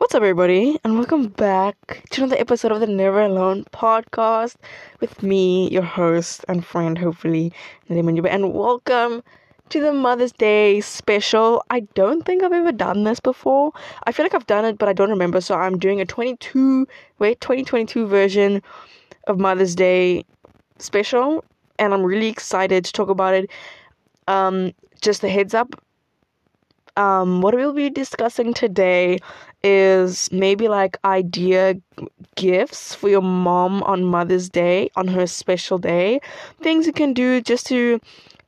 What's up, everybody, and welcome back to another episode of the Never Alone podcast with me, your host and friend, hopefully, Nadim Anjuba, and welcome to the Mother's Day special. I don't think I've ever done this before. I feel like I've done it, but I don't remember, so I'm doing a 2022 version of Mother's Day special, and I'm really excited to talk about it. Just a heads up, what we'll be discussing today is maybe like idea gifts for your mom on Mother's Day, on her special day. Things you can do just to,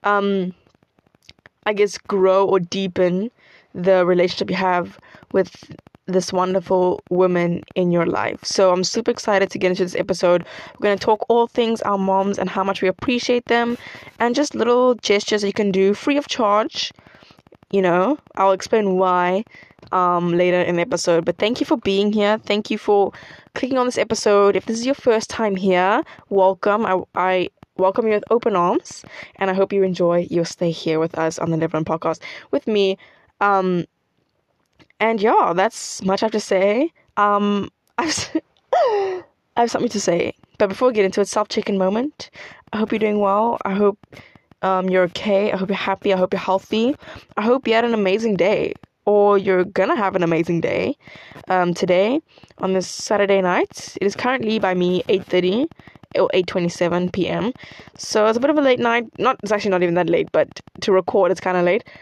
I guess, grow or deepen the relationship you have with this wonderful woman in your life. So I'm super excited to get into this episode. We're going to talk all things our moms and how much we appreciate them, and just little gestures you can do free of charge. I'll explain why later in the episode. But thank you for being here. Thank you for clicking on this episode. If this is your first time here, welcome. I welcome you with open arms, and I hope you enjoy your stay here with us on the Never Alone podcast with me. And yeah, that's much I have to say. I have something to say. But before we get into it, self-check-in moment. I hope you're doing well. I hope you're okay. I hope you're happy. I hope you're healthy. I hope you had an amazing day, or you're gonna have an amazing day today on this Saturday night. It is currently by me 8:30 or 8:27 p.m. So it's a bit of a late night. It's actually not even that late, but to record it's kind of late.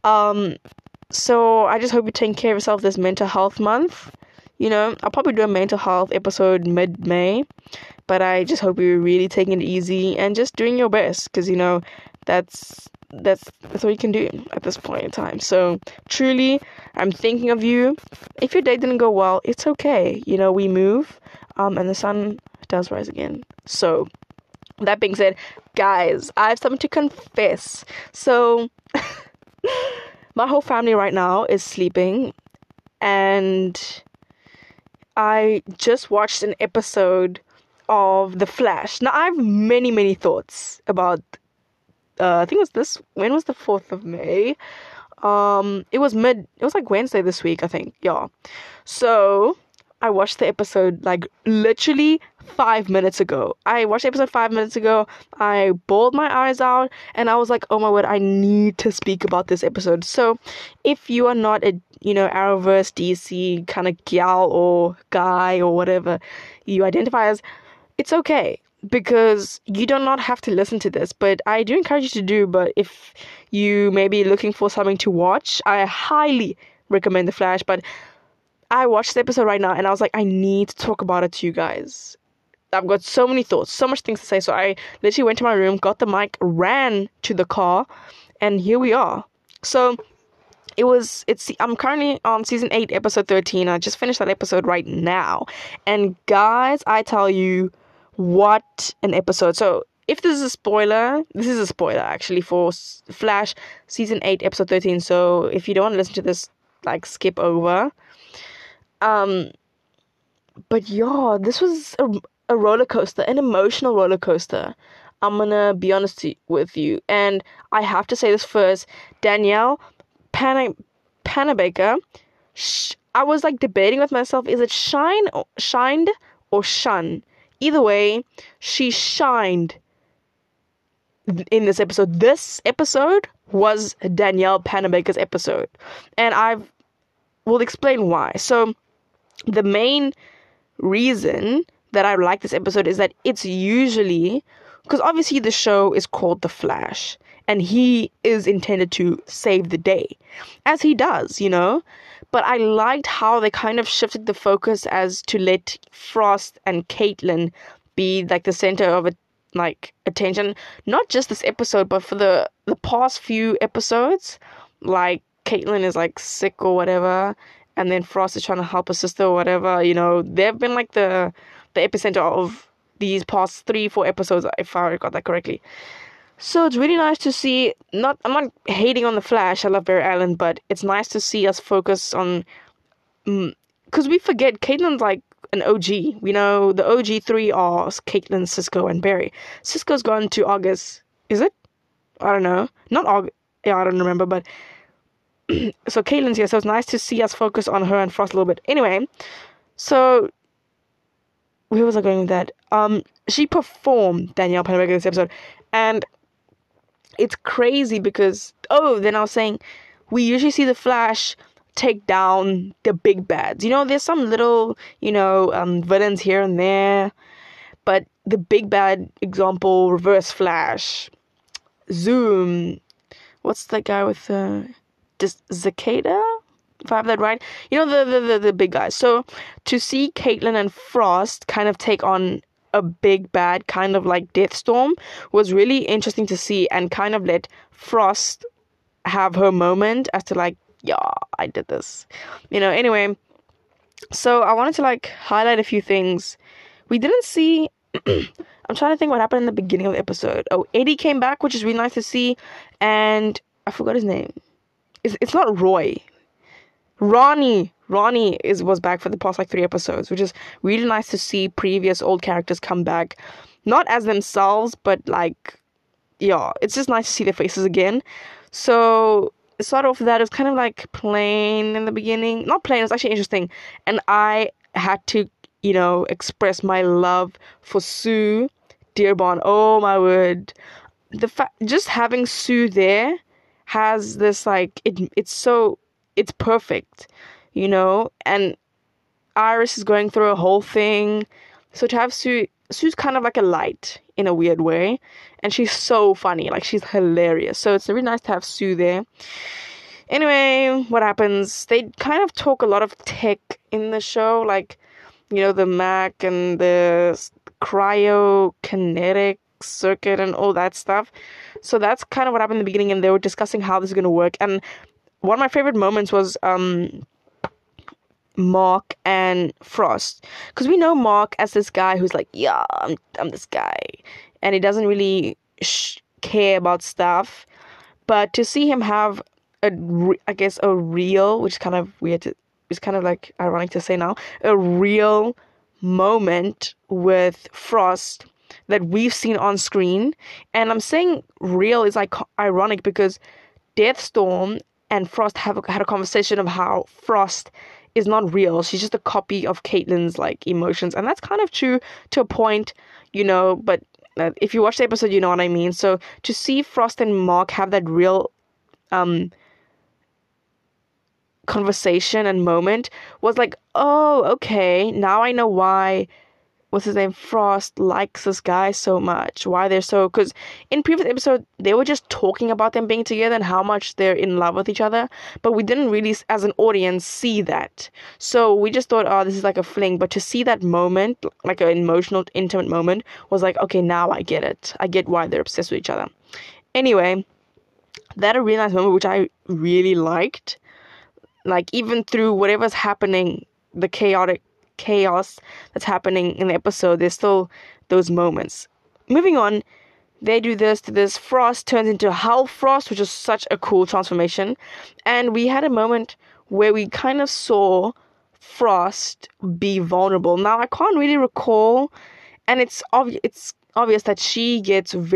So I just hope you're taking care of yourself this mental health month. I'll probably do a mental health episode mid-May, but I just hope you're really taking it easy and just doing your best, because that's all you can do at this point in time. So truly, I'm thinking of you. If your day didn't go well, it's okay. We move, and the sun does rise again. So that being said, guys, I have something to confess. So my whole family right now is sleeping, and I just watched an episode of The Flash. Now, I have many, many thoughts about, I think when was the 4th of May? It was like Wednesday this week, I think, yeah. So, I watched the episode, like, literally 5 minutes ago. I watched the episode 5 minutes ago, I bawled my eyes out, and I was like, oh my word, I need to speak about this episode. So, if you are not a, Arrowverse, DC kind of gal or guy or whatever you identify as, it's okay, because you do not have to listen to this, but I do encourage you to do. But if you may be looking for something to watch, I highly recommend The Flash. But I watched the episode right now, and I was like, I need to talk about it to you guys. I've got so many thoughts, so much things to say. So I literally went to my room, got the mic, ran to the car, and here we are. So I'm currently on season 8, episode 13. I just finished that episode right now. And guys, I tell you, what an episode. So if this is a spoiler, actually for Flash season 8, episode 13. So if you don't want to listen to this, like, skip over. But yeah, this was a roller coaster, an emotional roller coaster. I'm gonna be honest with you, and I have to say this first. Danielle Panabaker, I was like debating with myself, is it shined or shun? Either way, she shined in this episode. This episode was Danielle Panabaker's episode, and I will explain why. So the main reason that I like this episode is that it's usually, because obviously the show is called The Flash, and he is intended to save the day, as he does, But I liked how they kind of shifted the focus as to let Frost and Caitlin be like the center of it, like attention. Not just this episode, but for the past few episodes. Like Caitlin is like sick or whatever, and then Frost is trying to help her sister or whatever. They've been like the epicenter of these past 3-4 episodes, if I got that correctly. So it's really nice to see, I'm not hating on The Flash, I love Barry Allen, but it's nice to see us focus on, because we forget Caitlin's like an OG. The OG 3 are Caitlin, Cisco, and Barry. Cisco's gone to August, is it? I don't know. Not August, yeah, I don't remember, but so Caitlin's here, so it's nice to see us focus on her and Frost a little bit. Anyway, so where was I going with that? She performed Danielle Panabaker this episode, and it's crazy because then I was saying we usually see the Flash take down the big bads. There's some little villains here and there, but the big bad example, Reverse Flash, Zoom, what's that guy with Cicada, if I have that right, the big guys. So to see Caitlin and Frost kind of take on a big bad, kind of like Deathstorm, was really interesting to see, and kind of let Frost have her moment as to like, yeah, I did this, anyway. So I wanted to like highlight a few things we didn't see. I'm trying to think what happened in the beginning of the episode. Eddie came back, which is really nice to see, and I forgot his name. It's not Roy. Ronnie was back for the past like 3 episodes, which is really nice to see previous old characters come back, not as themselves, but like, yeah, it's just nice to see their faces again. So sort of that, it was kind of like plain in the beginning. Not plain, it was actually interesting, and I had to express my love for Sue Dearborn. Oh my word, just having Sue there has this like it's perfect, and Iris is going through a whole thing, so to have Sue's kind of like a light in a weird way, and she's so funny, like she's hilarious, so it's really nice to have Sue there. Anyway, what happens? They kind of talk a lot of tech in the show, like the Mac and the cryokinetic circuit and all that stuff. So that's kind of what happened in the beginning, and they were discussing how this is going to work. And one of my favorite moments was Mark and Frost, because we know Mark as this guy who's like, yeah, I'm this guy, and he doesn't really care about stuff. But to see him have a real, which is kind of weird it's kind of like ironic to say now, a real moment with Frost that we've seen on screen. And I'm saying real is like ironic because Deathstorm and Frost had a conversation of how Frost is not real. She's just a copy of Caitlin's like emotions, and that's kind of true to a point, but if you watch the episode, you know what I mean. So to see Frost and Mark have that real conversation and moment was like, oh, okay, now I know why what's his name, Frost, likes this guy so much, why they're so, because in previous episode they were just talking about them being together and how much they're in love with each other, but we didn't really as an audience see that. So we just thought, oh, this is like a fling, but to see that moment, like an emotional, intimate moment, was like, okay, now I get it, I get why they're obsessed with each other. Anyway, that a really nice moment which I really liked. Like, even through whatever's happening, the chaos that's happening in the episode, there's still those moments. Moving on, they do this to this. Frost turns into Hal Frost, which is such a cool transformation. And we had a moment where we kind of saw Frost be vulnerable. Now, I can't really recall, and it's obvious that she's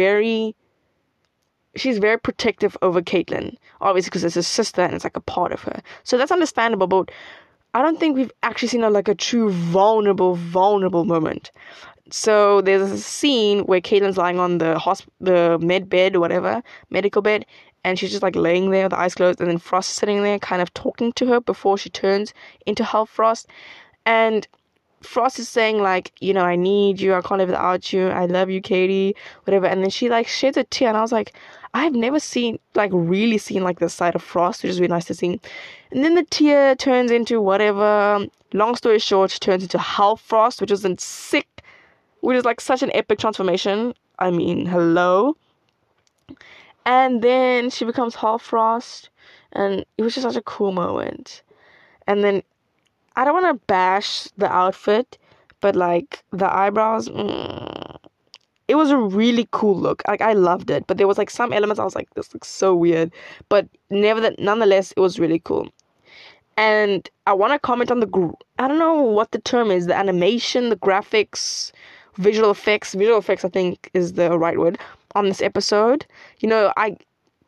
very protective over Caitlin, obviously because it's his sister and it's like a part of her. So that's understandable, but I don't think we've actually seen a true vulnerable moment. So there's a scene where Caitlin's lying on the med bed or whatever, medical bed, and she's just like laying there with the eyes closed, and then Frost is sitting there kind of talking to her before she turns into Hal Frost. And Frost is saying like, I need you, I can't live without you, I love you, Katie, whatever. And then she like sheds a tear, and I was like, I've never really seen like this side of Frost, which is really nice to see. And then the tear turns into whatever. Long story short, she turns into Hal Frost, which is like such an epic transformation. I mean, hello. And then she becomes Hal Frost, and it was just such a cool moment. And then I don't want to bash the outfit, but like the eyebrows, it was a really cool look. Like, I loved it, but there was like some elements I was like, this looks so weird, but nonetheless, it was really cool. And I want to comment on I don't know what the term is, the animation, the graphics, visual effects, I think is the right word, on this episode.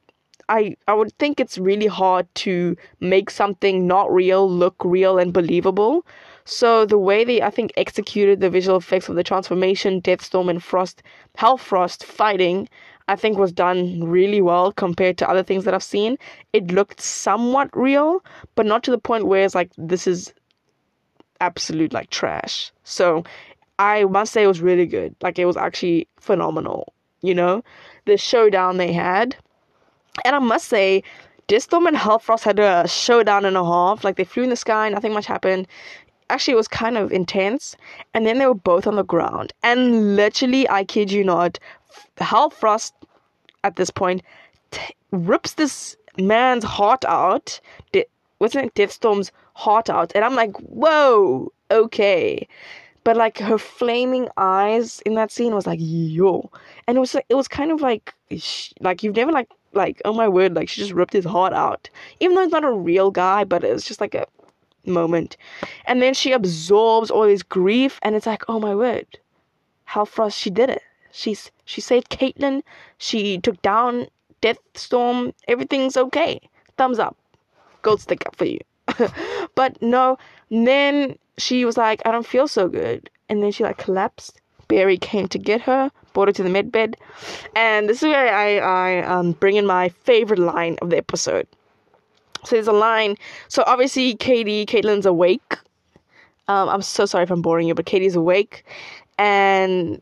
I would think it's really hard to make something not real look real and believable. So the way they, I think, executed the visual effects of the transformation, Deathstorm and Hellfrost fighting, I think was done really well compared to other things that I've seen. It looked somewhat real, but not to the point where it's like, this is absolute like trash. So I must say it was really good. Like, it was actually phenomenal, the showdown they had. And I must say, Deathstorm and Hellfrost had a showdown and a half. Like, they flew in the sky, nothing much happened. Actually, it was kind of intense. And then they were both on the ground. And literally, I kid you not, Hellfrost, at this point, rips this man's heart out. Wasn't it Deathstorm's heart out? And I'm like, whoa, okay. But like, her flaming eyes in that scene was like, yo. And it was kind of like you've never like, oh my word, like, she just ripped his heart out. Even though it's not a real guy, but it's just like a moment. And then she absorbs all his grief, and it's like, oh my word, Hellfrost, she did it. She saved Caitlyn. She took down Deathstorm. Everything's okay. Thumbs up. Gold stick up for you. But no, then she was like, I don't feel so good. And then she like collapsed. Barry came to get her, brought her to the med bed. And this is where I bring in my favorite line of the episode. So there's a line. So obviously Caitlyn's awake. I'm so sorry if I'm boring you, but Katie's awake. And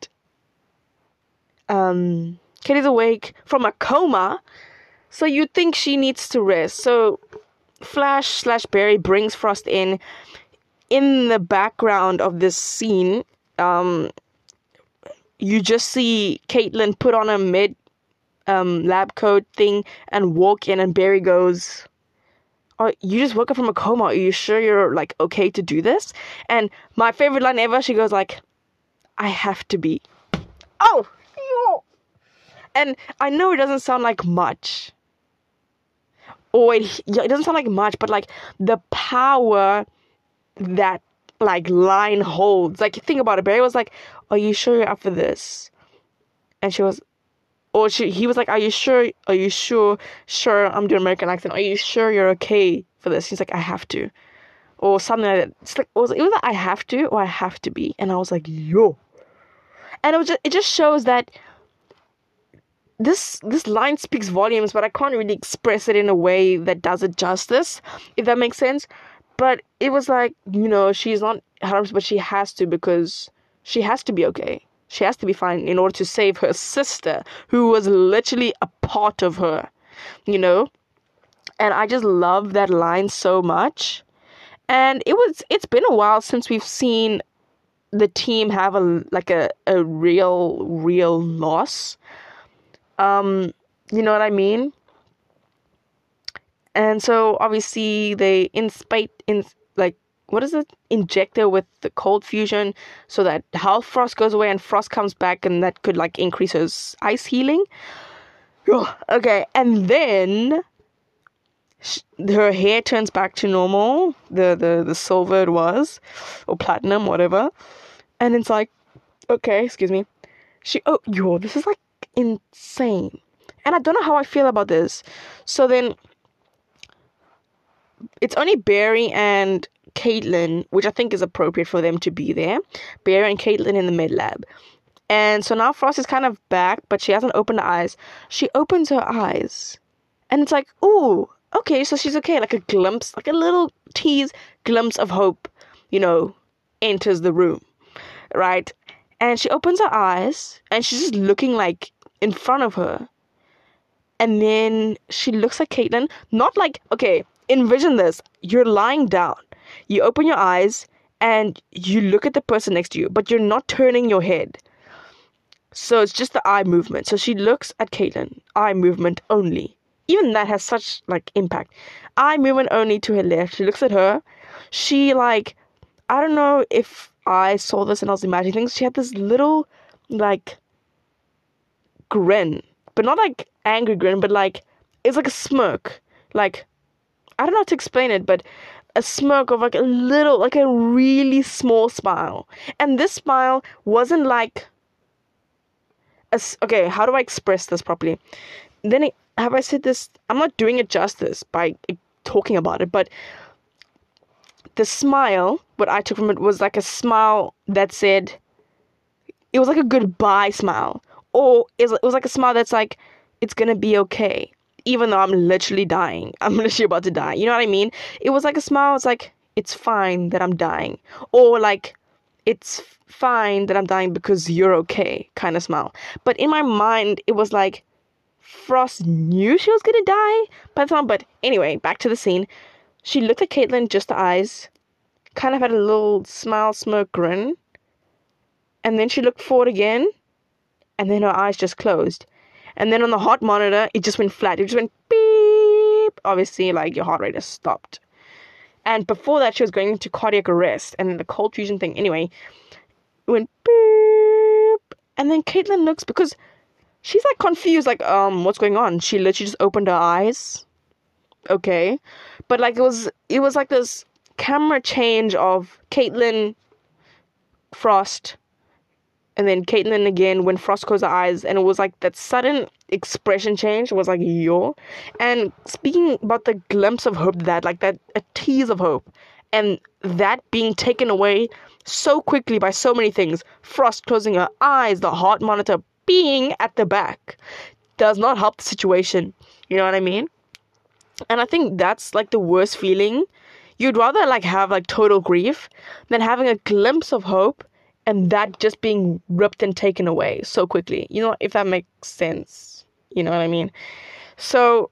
Katie's awake from a coma. So you think she needs to rest. So Flash/Barry brings Frost in. In the background of this scene, you just see Caitlyn put on a lab coat thing and walk in, and Barry goes, oh, you just woke up from a coma. Are you sure you're like okay to do this? And my favorite line ever, she goes like, I have to be. Oh, and I know it doesn't sound like much. Or it doesn't sound like much, but like the power that like line holds. Like, think about it. Barry was like, are you sure you're up for this? And he was like, are you sure? Sure, I'm doing American accent. Are you sure you're okay for this? He's like, I have to. Or something like that. It's like, it was like, I have to or I have to be. And I was like, yo. And it just shows that this line speaks volumes, but I can't really express it in a way that does it justice, if that makes sense. But it was like, she's not 100%, but she has to, because she has to be okay. She has to be fine in order to save her sister, who was literally a part of her, And I just love that line so much. And it's been a while since we've seen the team have a real loss. You know what I mean? And so obviously they inject her with the cold fusion so that Hellfrost goes away and Frost comes back, and that could like increase her ice healing. Okay, and then her hair turns back to normal, the silver it was, or platinum, whatever. And it's like, okay, excuse me. This is like insane. And I don't know how I feel about this. So then it's only Barry and Caitlyn, which I think is appropriate for them to be there. Barry and Caitlyn in the med lab. And so now Frost is kind of back, but she hasn't opened her eyes. She opens her eyes. And it's like, ooh, okay, so she's okay. Like a glimpse, like a little tease glimpse of hope, enters the room. Right? And she opens her eyes, and she's just looking like in front of her. And then she looks at Caitlyn. Not like, okay, envision this. You're lying down. You open your eyes and you look at the person next to you, but you're not turning your head. So it's just the eye movement. So she looks at Caitlyn. Eye movement only. Even that has such like impact. Eye movement only to her left. She looks at her. She I don't know if I saw this and I was imagining things. She had this little like grin. But not like angry grin, but like it's like a smirk. Like, I don't know how to explain it, but a smirk of like a little, like a really small smile. And this smile wasn't like okay, how do I express this properly? have I said this? I'm not doing it justice by talking about it, but the smile, what I took from it was like a smile that said, it was like a goodbye smile. Or it was like a smile that's like, it's gonna be okay. Even though I'm literally dying. I'm literally about to die. You know what I mean? It was like a smile, it's like, it's fine that I'm dying. Or like, it's fine that I'm dying because you're okay kind of smile. But in my mind, it was like, Frost knew she was gonna die by the time. But anyway, back to the scene. She looked at Caitlin, just the eyes, kind of had a little smile, smirk, grin. And then she looked forward again, and then her eyes just closed. And then on the heart monitor, it just went flat. It just went beep. Obviously, like, your heart rate has stopped. And before that, she was going into cardiac arrest. And then the cold fusion thing. Anyway, it went beep. And then Caitlin looks, because she's, like, confused. Like, what's going on? She literally just opened her eyes. Okay. But, like, it was like this camera change of Caitlin, Frost, and then Caitlin again when Frost closed her eyes, and it was like that sudden expression change was like, yo. And speaking about the glimpse of hope, that like that a tease of hope, and that being taken away so quickly by so many things. Frost closing her eyes, the heart monitor being at the back, does not help the situation. You know what I mean? And I think that's like the worst feeling. You'd rather like have like total grief than having a glimpse of hope and that just being ripped and taken away so quickly. You know, if that makes sense. You know what I mean? So,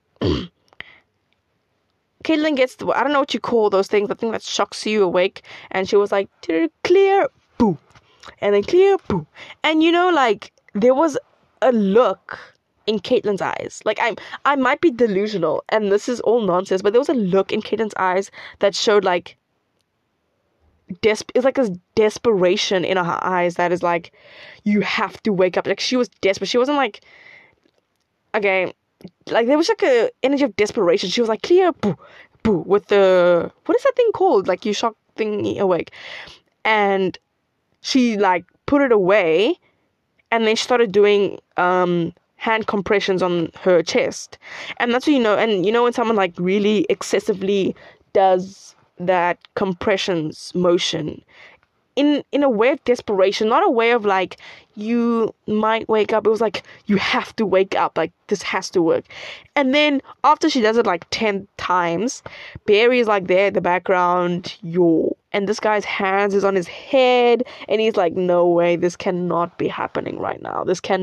Caitlin gets, I don't know what you call those things, the thing that shocks you awake. And she was like, clear, boo. And then clear, boo. And you know, like, there was a look in Caitlin's eyes. Like, I might be delusional, and this is all nonsense, but there was a look in Caitlin's eyes that showed, like, it's like this desperation in her eyes that is like, you have to wake up. Like, she was desperate. She wasn't like, okay, like, there was like a energy of desperation. She was like, clear, boo, boo, with the, what is that thing called? Like, you shock thing awake. And she, like, put it away, and then she started doing, hand compressions on her chest. And that's what you know. And you know when someone, like, really excessively does that compressions motion in a way of desperation, not a way of like, you might wake up. It was like, you have to wake up, like, this has to work. And then after she does it like 10 times, Barry is like there in the background, and this guy's hands is on his head, and he's like, no way, this cannot be happening right now.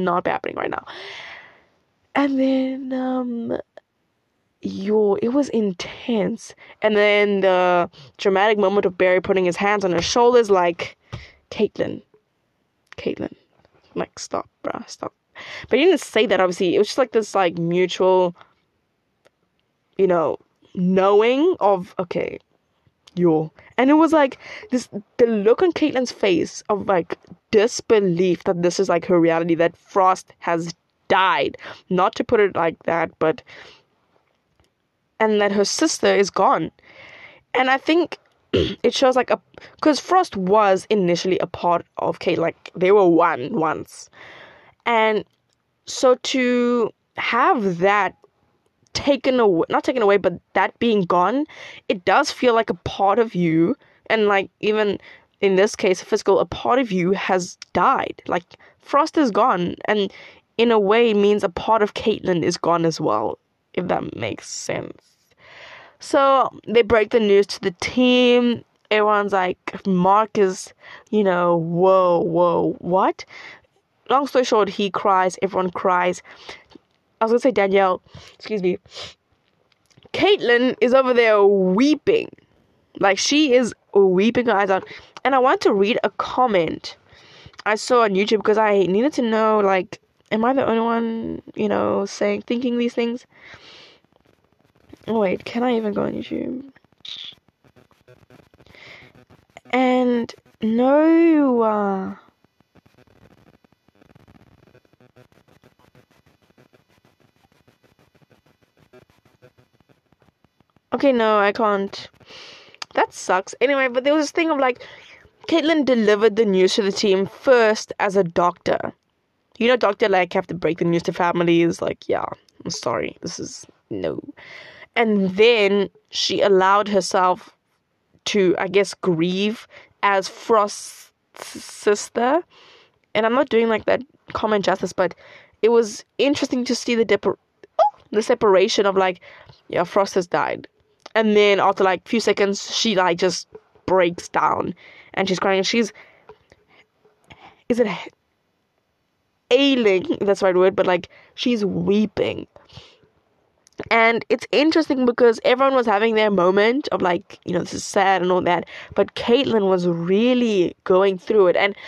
And then it was intense. And then the dramatic moment of Barry putting his hands on her shoulders, like, Caitlin, like, stop, bruh, stop. But he didn't say that, obviously. It was just like this, like, mutual, you know, knowing of, okay, and it was like the look on Caitlin's face of like disbelief that this is like her reality, that Frost has died, not to put it like that, but, and that her sister is gone. And I think it shows like because Frost was initially a part of Kate, like they were one once, and so to have that not taken away, but that being gone, it does feel like a part of you, and like even in this case, a part of you has died. Like, Frost is gone, and in a way means a part of Caitlin is gone as well, if that makes sense. So they break the news to the team. Everyone's like, Mark is, whoa, what? Long story short, he cries, everyone cries. I was gonna say Danielle, excuse me. Caitlin is over there weeping. Like, she is weeping her eyes out. And I want to read a comment I saw on YouTube, because I needed to know, like, am I the only one, thinking these things? Oh, wait, can I even go on YouTube? And no, okay, no, I can't. That sucks. Anyway, but there was this thing of like, Caitlin delivered the news to the team first as a doctor. Doctor, like, have to break the news to families. Like, yeah, I'm sorry. This is no. And then she allowed herself to, I guess, grieve as Frost's sister. And I'm not doing like that common justice, but it was interesting to see the separation of like, yeah, Frost has died. And then after like few seconds, she like just breaks down and she's crying. Is it ailing? If that's the right word, but like she's weeping. And it's interesting because everyone was having their moment of like, this is sad and all that. But Caitlyn was really going through it. And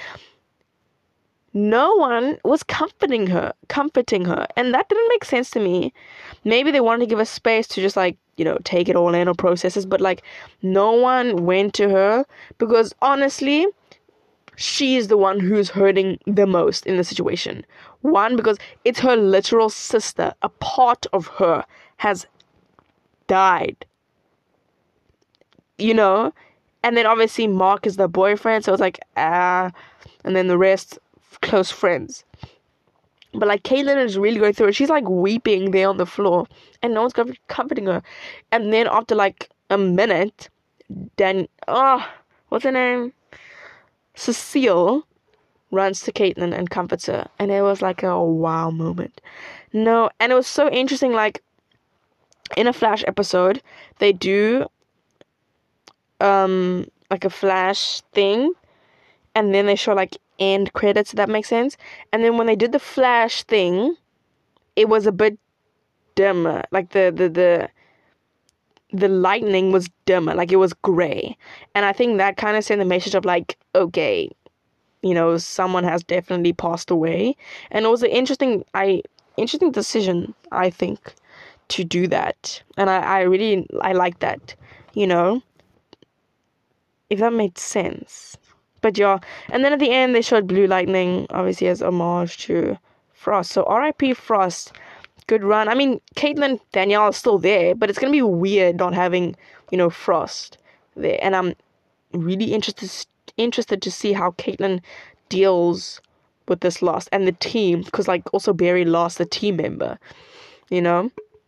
no one was comforting her. And that didn't make sense to me. Maybe they wanted to give us space to just like, take it all in or process it. But like, no one went to her because honestly, she's the one who's hurting the most in the situation. One, because it's her literal sister. A part of her has died. And then obviously Mark is the boyfriend, so it's like, and then the rest, close friends. But like, Caitlyn is really going through it. She's like weeping there on the floor, and no one's comforting her. And then after like a minute, what's her name? Cecile runs to Caitlyn and comforts her, and it was like a wow moment. No, and it was so interesting. Like in a Flash episode, they do like a Flash thing, and then they show like end credits. If that makes sense. And then when they did the Flash thing, it was a bit dimmer. Like the lightning was dimmer. Like it was gray, and I think that kind of sent the message of like, okay, someone has definitely passed away. And it was an interesting decision, I think, to do that. And I really like that, if that made sense. But yeah, and then at the end they showed Blue Lightning, obviously as homage to Frost. So R.I.P. Frost, good run. I mean, Caitlyn, Danielle is still there, but it's gonna be weird not having, Frost there. And I'm really interested to see how Caitlyn deals with this loss and the team, because like also Barry lost a team member, And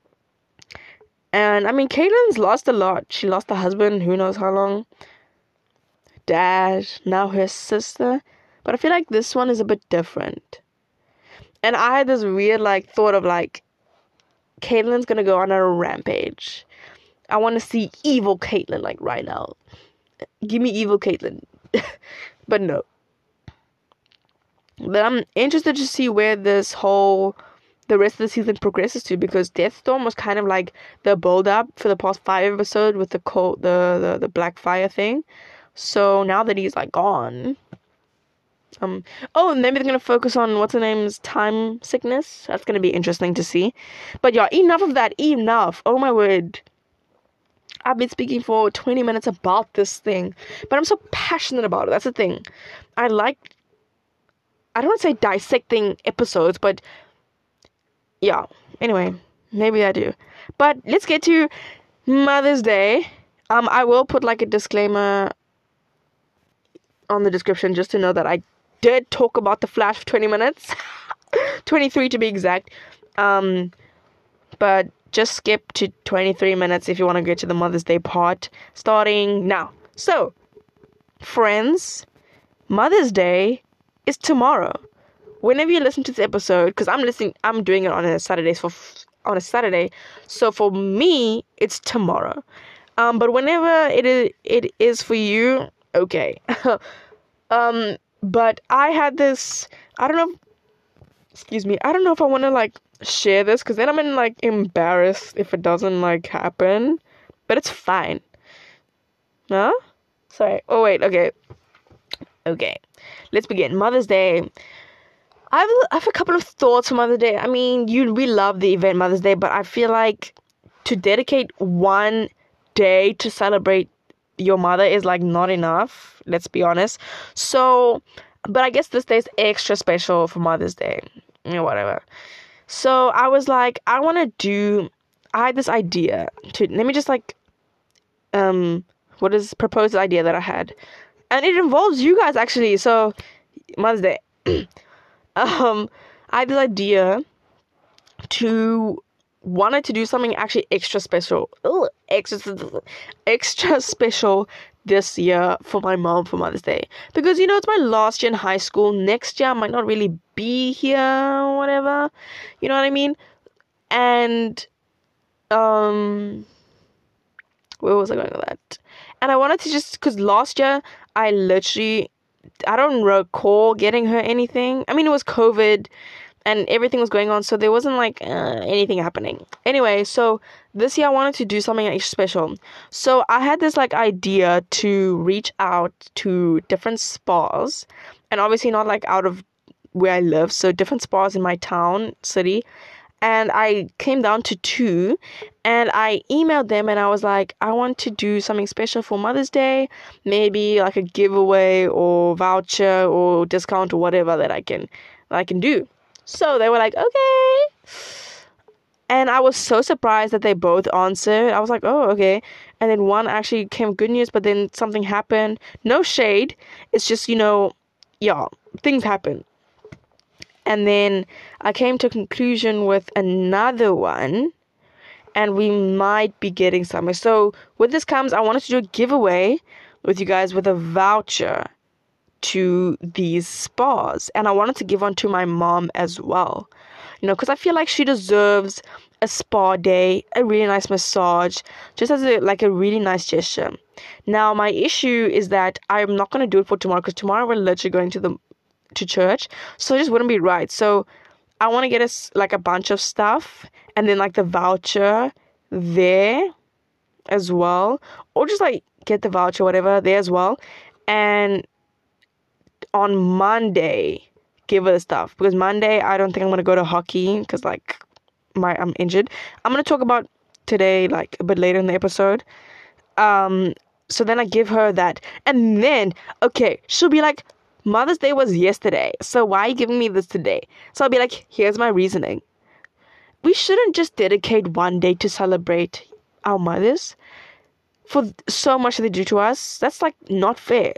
I mean, Caitlyn's lost a lot. She lost a husband, who knows how long, dad, now her sister. But I feel like this one is a bit different. And I had this weird like thought of like, Caitlyn's gonna go on a rampage. I want to see evil Caitlyn like right now. Give me evil Caitlyn. But no. But I'm interested to see where the rest of the season progresses to, because Deathstorm was kind of like the build up for the past 5 episodes with the Black Fire thing. So now that he's like gone, maybe they're gonna focus on what's her name's time sickness. That's gonna be interesting to see. But yeah, enough of that. Enough. Oh my word. I've been speaking for 20 minutes about this thing, but I'm so passionate about it. That's the thing. I don't want to say dissecting episodes, but yeah. Anyway, maybe I do. But let's get to Mother's Day. I will put like a disclaimer on the description just to know that I did talk about the Flash for 20 minutes. 23 to be exact. But just skip to 23 minutes if you want to get to the Mother's Day part, starting now. So, friends, Mother's Day is tomorrow. Whenever you listen to this episode, because I'm doing it on a Saturday. So for me, it's tomorrow. But whenever it is for you, okay. But I had this. I don't know if I want to like share this, because then I'm like embarrassed if it doesn't like happen. But it's fine. No? Sorry. Oh wait. Okay. Let's begin. Mother's Day. I have a couple of thoughts for Mother's Day. I mean, we love the event Mother's Day, but I feel like to dedicate one day to celebrate your mother is like not enough. Let's be honest. So, but I guess this day is extra special for Mother's Day. Whatever. So I was like, I had this idea to, let me just like, propose the idea that I had. And it involves you guys actually. So, Mother's Day. I had this idea to wanted to do something actually extra special. Extra special this year for my mom for Mother's Day. Because, it's my last year in high school. Next year I might not really be here or whatever. You know what I mean? And, where was I going with that? And I wanted to because last year I don't recall getting her anything. I mean, it was COVID and everything was going on, so there wasn't like anything happening. Anyway, so this year I wanted to do something extra special. So I had this like idea to reach out to different spas, and obviously not like out of where I live, so different spas in my city. And I came down to 2, and I emailed them and I was like, I want to do something special for Mother's Day, maybe like a giveaway or voucher or discount or whatever that I can do. So they were like, okay. And I was so surprised that they both answered. I was like, oh, okay. And then one actually came good news, but then something happened. No shade. It's just, things happen. And then I came to a conclusion with another one, and we might be getting somewhere. So with this comes, I wanted to do a giveaway with you guys with a voucher to these spas, and I wanted to give one to my mom as well, because I feel like she deserves a spa day, a really nice massage, just as a really nice gesture. Now my issue is that I'm not going to do it for tomorrow, because tomorrow we're literally going to church, so it just wouldn't be right. So I want to get us like a bunch of stuff, and then like the voucher there as well, or just like get the voucher whatever there as well, and on Monday give her the stuff, because Monday I don't think I'm gonna go to hockey because I'm injured. I'm gonna talk about today like a bit later in the episode. So then I give her that, and then she'll be like, Mother's Day was yesterday, so why are you giving me this today? So I'll be like, here's my reasoning. We shouldn't just dedicate one day to celebrate our mothers for so much that they do to us. That's not fair.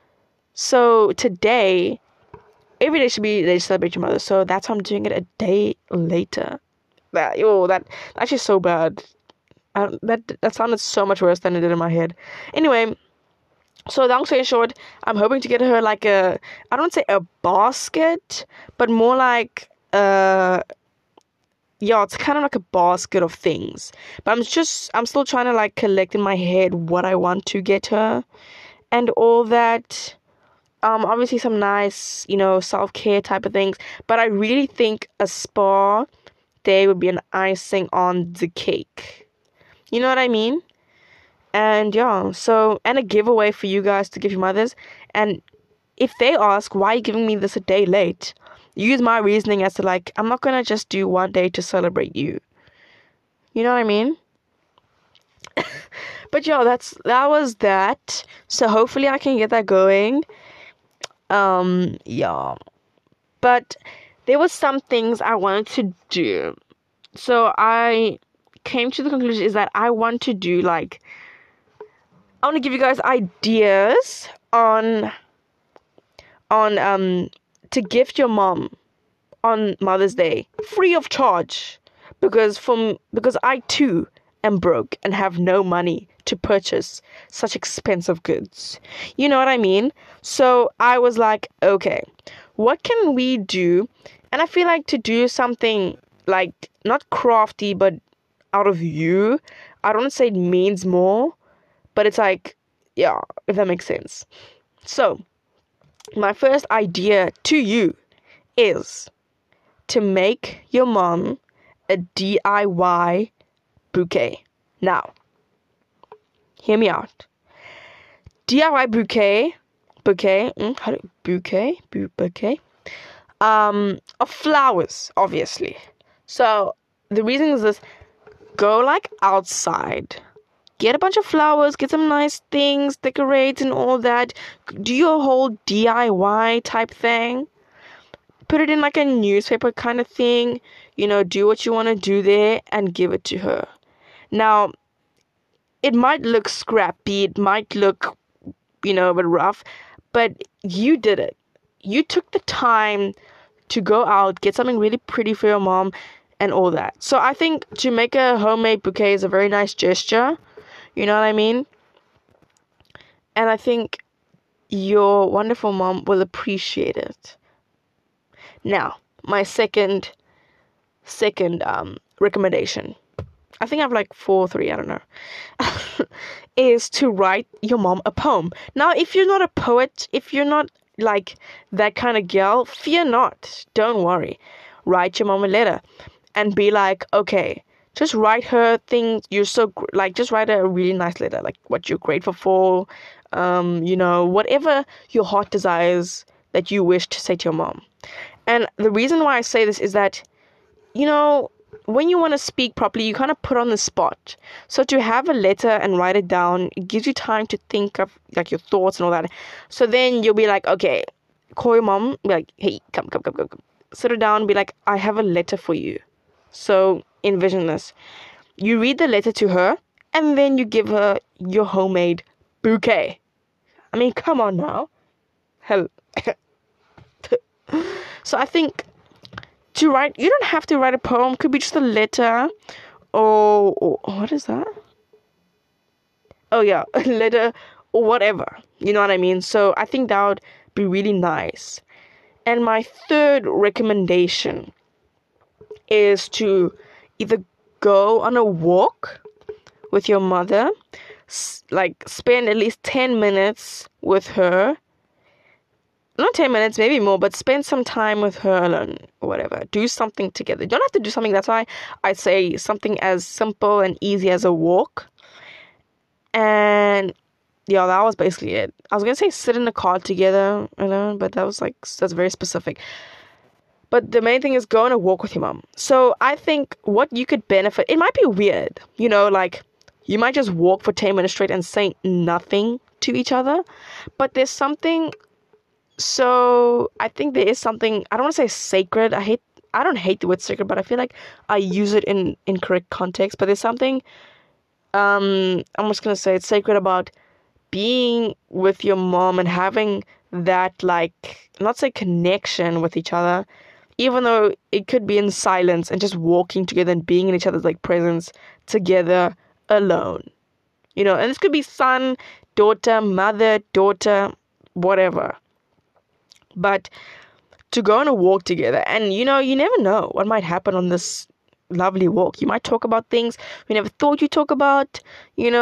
So today, every day should be a day to celebrate your mother. So that's why I'm doing it a day later. That's actually so bad. That sounded so much worse than it did in my head. Anyway, so long story short, I'm hoping to get her I don't say a basket, but more like it's kind of like a basket of things. But I'm still trying to collect in my head what I want to get her and all that. Obviously some nice, self-care type of things, but I really think a spa day would be an icing on the cake. You know what I mean? And and a giveaway for you guys to give your mothers. And if they ask, why are you giving me this a day late? Use my reasoning as to I'm not going to just do one day to celebrate you. You know what I mean? But that was that. So hopefully I can get that going. But there was some things I wanted to do. So I came to the conclusion is that I want to do I want to give you guys ideas on to gift your mom on Mother's Day free of charge, because I too am broke and have no money to purchase such expensive goods. You know what I mean? So I was like, okay, what can we do? And I feel like to do something not crafty but out of you. I don't say it means more, but it's if that makes sense. So my first idea to you is to make your mom a DIY bouquet. Now, hear me out. DIY bouquet, of flowers, obviously. So the reason is this: go outside, get a bunch of flowers, get some nice things, decorate and all that. Do your whole DIY type thing. Put it in a newspaper kind of thing. Do what you want to do there and give it to her. Now, it might look scrappy, it might look, a bit rough, but you did it. You took the time to go out, get something really pretty for your mom, and all that. So I think to make a homemade bouquet is a very nice gesture. You know what I mean? And I think your wonderful mom will appreciate it. Now, my second recommendation. I think I have like 4 or 3, I don't know. Is to write your mom a poem. Now, if you're not a poet, if you're not like that kind of girl, fear not. Don't worry. Write your mom a letter and be like, okay, just write her things you're so like, just write a really nice letter, like what you're grateful for, whatever your heart desires that you wish to say to your mom. And the reason why I say this is that, when you want to speak properly, you kind of put on the spot. So to have a letter and write it down, it gives you time to think of like your thoughts and all that. So then you'll be like, okay, call your mom, be like, hey, come. Sit her down, be like, I have a letter for you. So envision this. You read the letter to her, and then you give her your homemade bouquet. I mean, come on now. Hell. So I think you don't have to write a poem. Could be just a letter, or what is that? Oh yeah, a letter or whatever. You know what I mean? So I think that would be really nice. And my third recommendation is to either go on a walk with your mother, like spend at least 10 minutes with her. Not 10 minutes, maybe more, but spend some time with her alone or whatever. Do something together. You don't have to do something. That's why I say something as simple and easy as a walk. And yeah, that was basically it. I was going to say sit in the car together, but that's very specific. But the main thing is go on a walk with your mom. So I think what you could benefit, it might be weird, like you might just walk for 10 minutes straight and say nothing to each other. But there's something. So I think there is something, I don't want to say sacred. I don't hate the word sacred, but I feel like I use it in incorrect context. But there's something, I'm just going to say it's sacred about being with your mom and having that, like, not say connection with each other, even though it could be in silence and just walking together and being in each other's, like, presence together alone. And this could be son, daughter, mother, daughter, whatever. But to go on a walk together, and you never know what might happen on this lovely walk. You might talk about things we never thought you'd talk about, and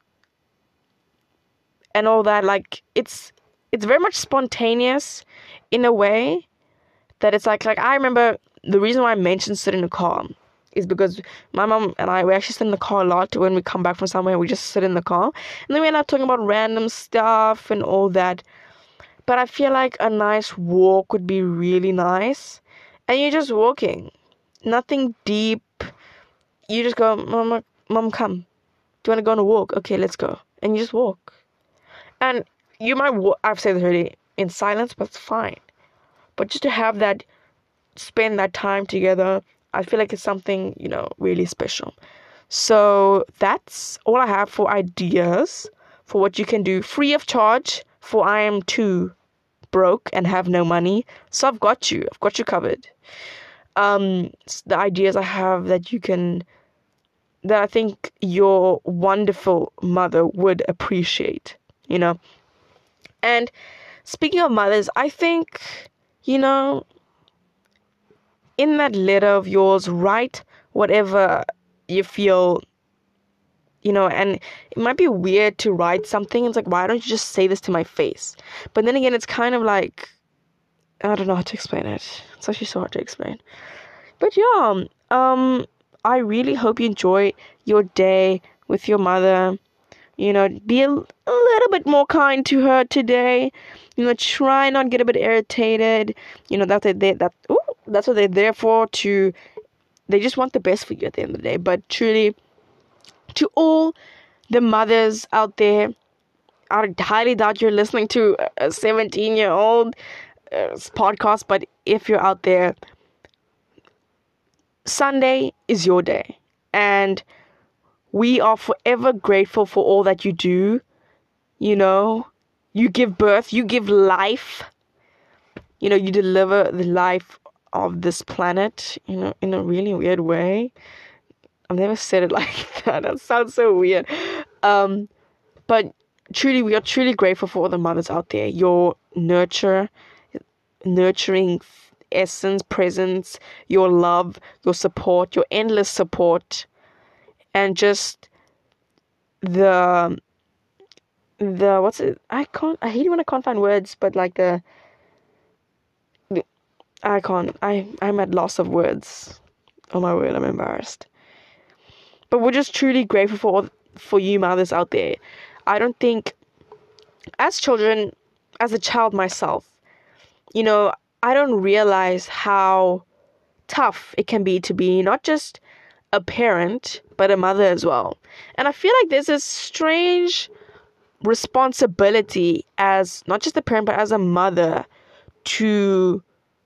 all that. Like it's very much spontaneous in a way that it's like I remember the reason why I mentioned sitting in the car is because my mom and we actually sit in the car a lot. When we come back from somewhere, we just sit in the car, and then we end up talking about random stuff and all that. But I feel like a nice walk would be really nice. And you're just walking. Nothing deep. You just go, Mom, come. Do you want to go on a walk? Okay, let's go. And you just walk. And you might I've said this already, in silence, but it's fine. But just to have that, spend that time together, I feel like it's something, really special. So that's all I have for ideas for what you can do free of charge. For I am too broke and have no money. So I've got you covered. The ideas I have that I think your wonderful mother would appreciate, And speaking of mothers, I think, in that letter of yours, write whatever you feel, and it might be weird to write something. It's like, why don't you just say this to my face? But then again, it's kind of like, I don't know how to explain it. It's actually so hard to explain. But yeah, I really hope you enjoy your day with your mother. Be a little bit more kind to her today. Try not get a bit irritated. That's what they're there for. They just want the best for you at the end of the day. But truly, to all the mothers out there, I highly doubt you're listening to a 17-year-old podcast, but if you're out there, Sunday is your day, and we are forever grateful for all that you do. You give birth, you give life, you deliver the life of this planet, in a really weird way. I've never said it like that. That sounds so weird. But truly, we are truly grateful for all the mothers out there. Your nurturing essence, presence, your love, your support, your endless support, and just the what's it? I hate it when I can't find words, but like I'm at loss of words. Oh my word, I'm embarrassed. But we're just truly grateful for you mothers out there. I don't think, as children, as a child myself, I don't realize how tough it can be to be not just a parent, but a mother as well. And I feel like there's this strange responsibility as not just a parent, but as a mother to,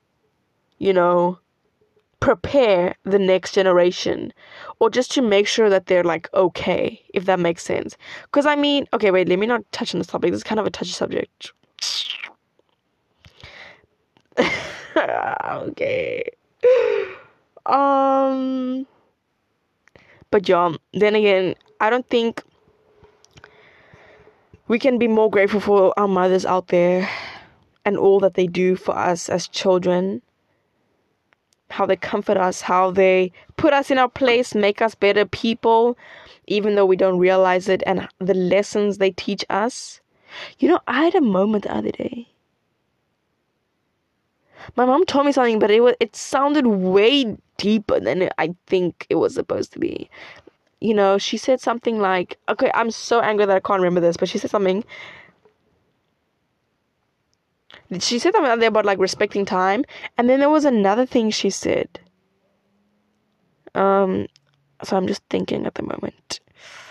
prepare the next generation, or just to make sure that they're like okay, if that makes sense. Because okay, wait, let me not touch on this topic. This is kind of a touchy subject. Okay. But yeah, then again, I don't think we can be more grateful for our mothers out there and all that they do for us as children. How they comfort us, how they put us in our place, make us better people, even though we don't realize it, and the lessons they teach us. I had a moment the other day. My mom told me something, but it sounded way deeper than I think it was supposed to be. She said something like, okay, I'm so angry that I can't remember this, but she said something. She said something about like respecting time, and then there was another thing she said. So I'm just thinking at the moment.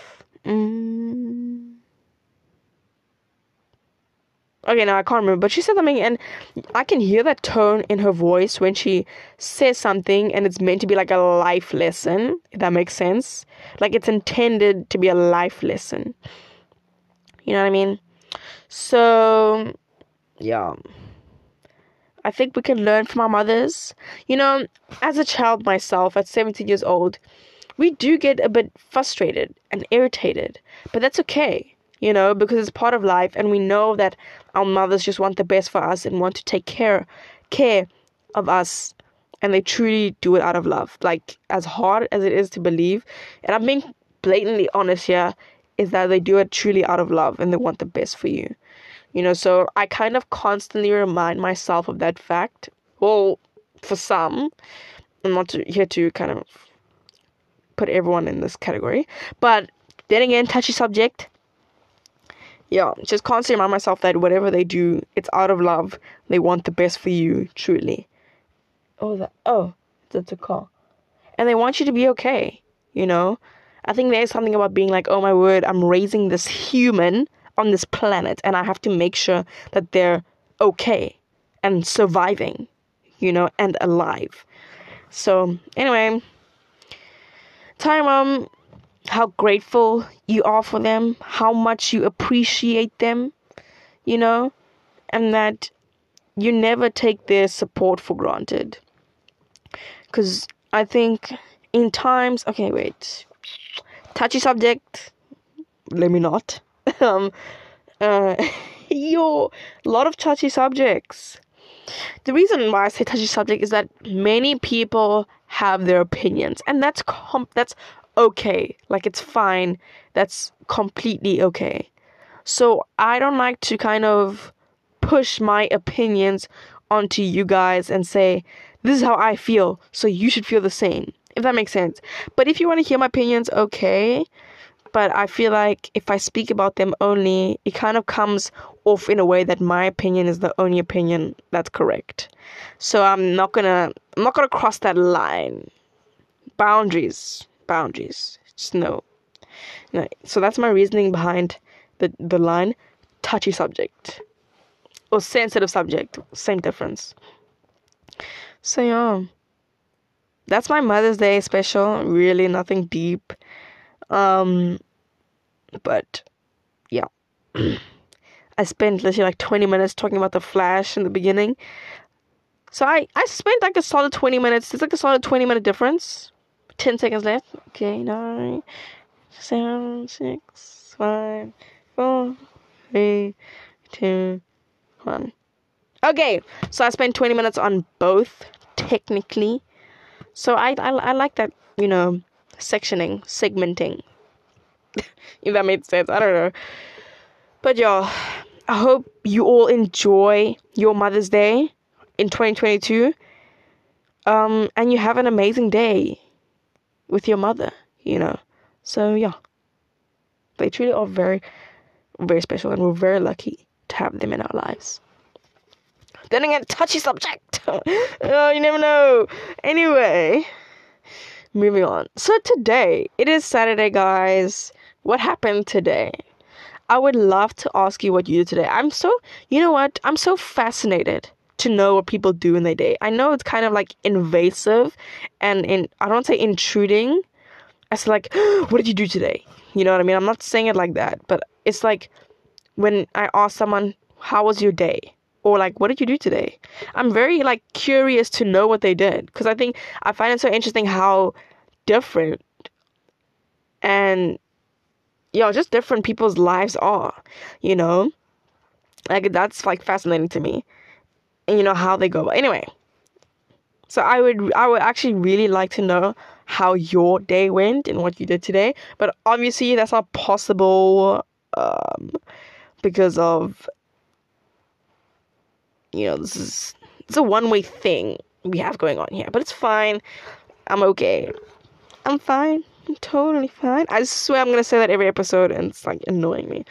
Okay, no, I can't remember, but she said something, and I can hear that tone in her voice when she says something, and it's meant to be like a life lesson, if that makes sense. Like, it's intended to be a life lesson. You know what I mean? So, yeah. I think we can learn from our mothers. As a child myself, at 17 years old, we do get a bit frustrated and irritated, but that's okay. Because it's part of life, and we know that our mothers just want the best for us and want to take care of us, and they truly do it out of love. Like, as hard as it is to believe, and I'm being blatantly honest here, is that they do it truly out of love, and they want the best for you. So I kind of constantly remind myself of that fact. Well, for some, I'm not here to kind of put everyone in this category, but then again, touchy subject. Yeah, just constantly remind myself that whatever they do, it's out of love. They want the best for you, truly. That's a call. And they want you to be okay, I think there's something about being like, oh my word, I'm raising this human on this planet, and I have to make sure that they're okay and surviving, and alive. So, anyway, tell your mom how grateful you are for them, how much you appreciate them, and that you never take their support for granted. Because I think in times, okay, wait, touchy subject, let me not. A lot of touchy subjects. The reason why I say touchy subject is that many people have their opinions, and that's okay. Like, it's fine. That's completely okay. So I don't like to kind of push my opinions onto you guys and say, this is how I feel, so you should feel the same, if that makes sense. But if you want to hear my opinions, okay. But I feel like if I speak about them only, it kind of comes off in a way that my opinion is the only opinion that's correct. So I'm not gonna cross that line. Boundaries. Just no. So that's my reasoning behind the line touchy subject or sensitive subject. Same difference. So yeah, that's my Mother's Day special. Really nothing deep. But yeah, I spent literally like 20 minutes talking about The Flash in the beginning. So I spent like a solid 20 minutes. It's like a solid 20-minute difference. 10 seconds left. Okay, 9, 7, 6, 5, 4, 3, 2, 1. Okay, so I spent 20 minutes on both, technically. So I like that, segmenting. If that made sense, I don't know. But y'all, I hope you all enjoy your Mother's Day in 2022. And you have an amazing day with your mother, So yeah, they truly are very, very special, and we're very lucky to have them in our lives. Then again, touchy subject. Oh, you never know. Anyway, moving on. So today, it is Saturday, guys. What happened today? I would love to ask you what you did today. I'm so fascinated to know what people do in their day. I know it's kind of like invasive and I don't say intruding as like, what did you do today? You know what I mean? I'm not saying it like that, but it's like when I ask someone, how was your day? Or like, what did you do today? I'm very like curious to know what they did, because I find it so interesting how different and just different people's lives are, like that's like fascinating to me, and how they go. But anyway, so I would actually really like to know how your day went and what you did today, but obviously that's not possible because of it's a one-way thing we have going on here, but it's fine. I'm okay. I'm fine. I'm totally fine. I swear I'm gonna say that every episode, and it's like annoying me.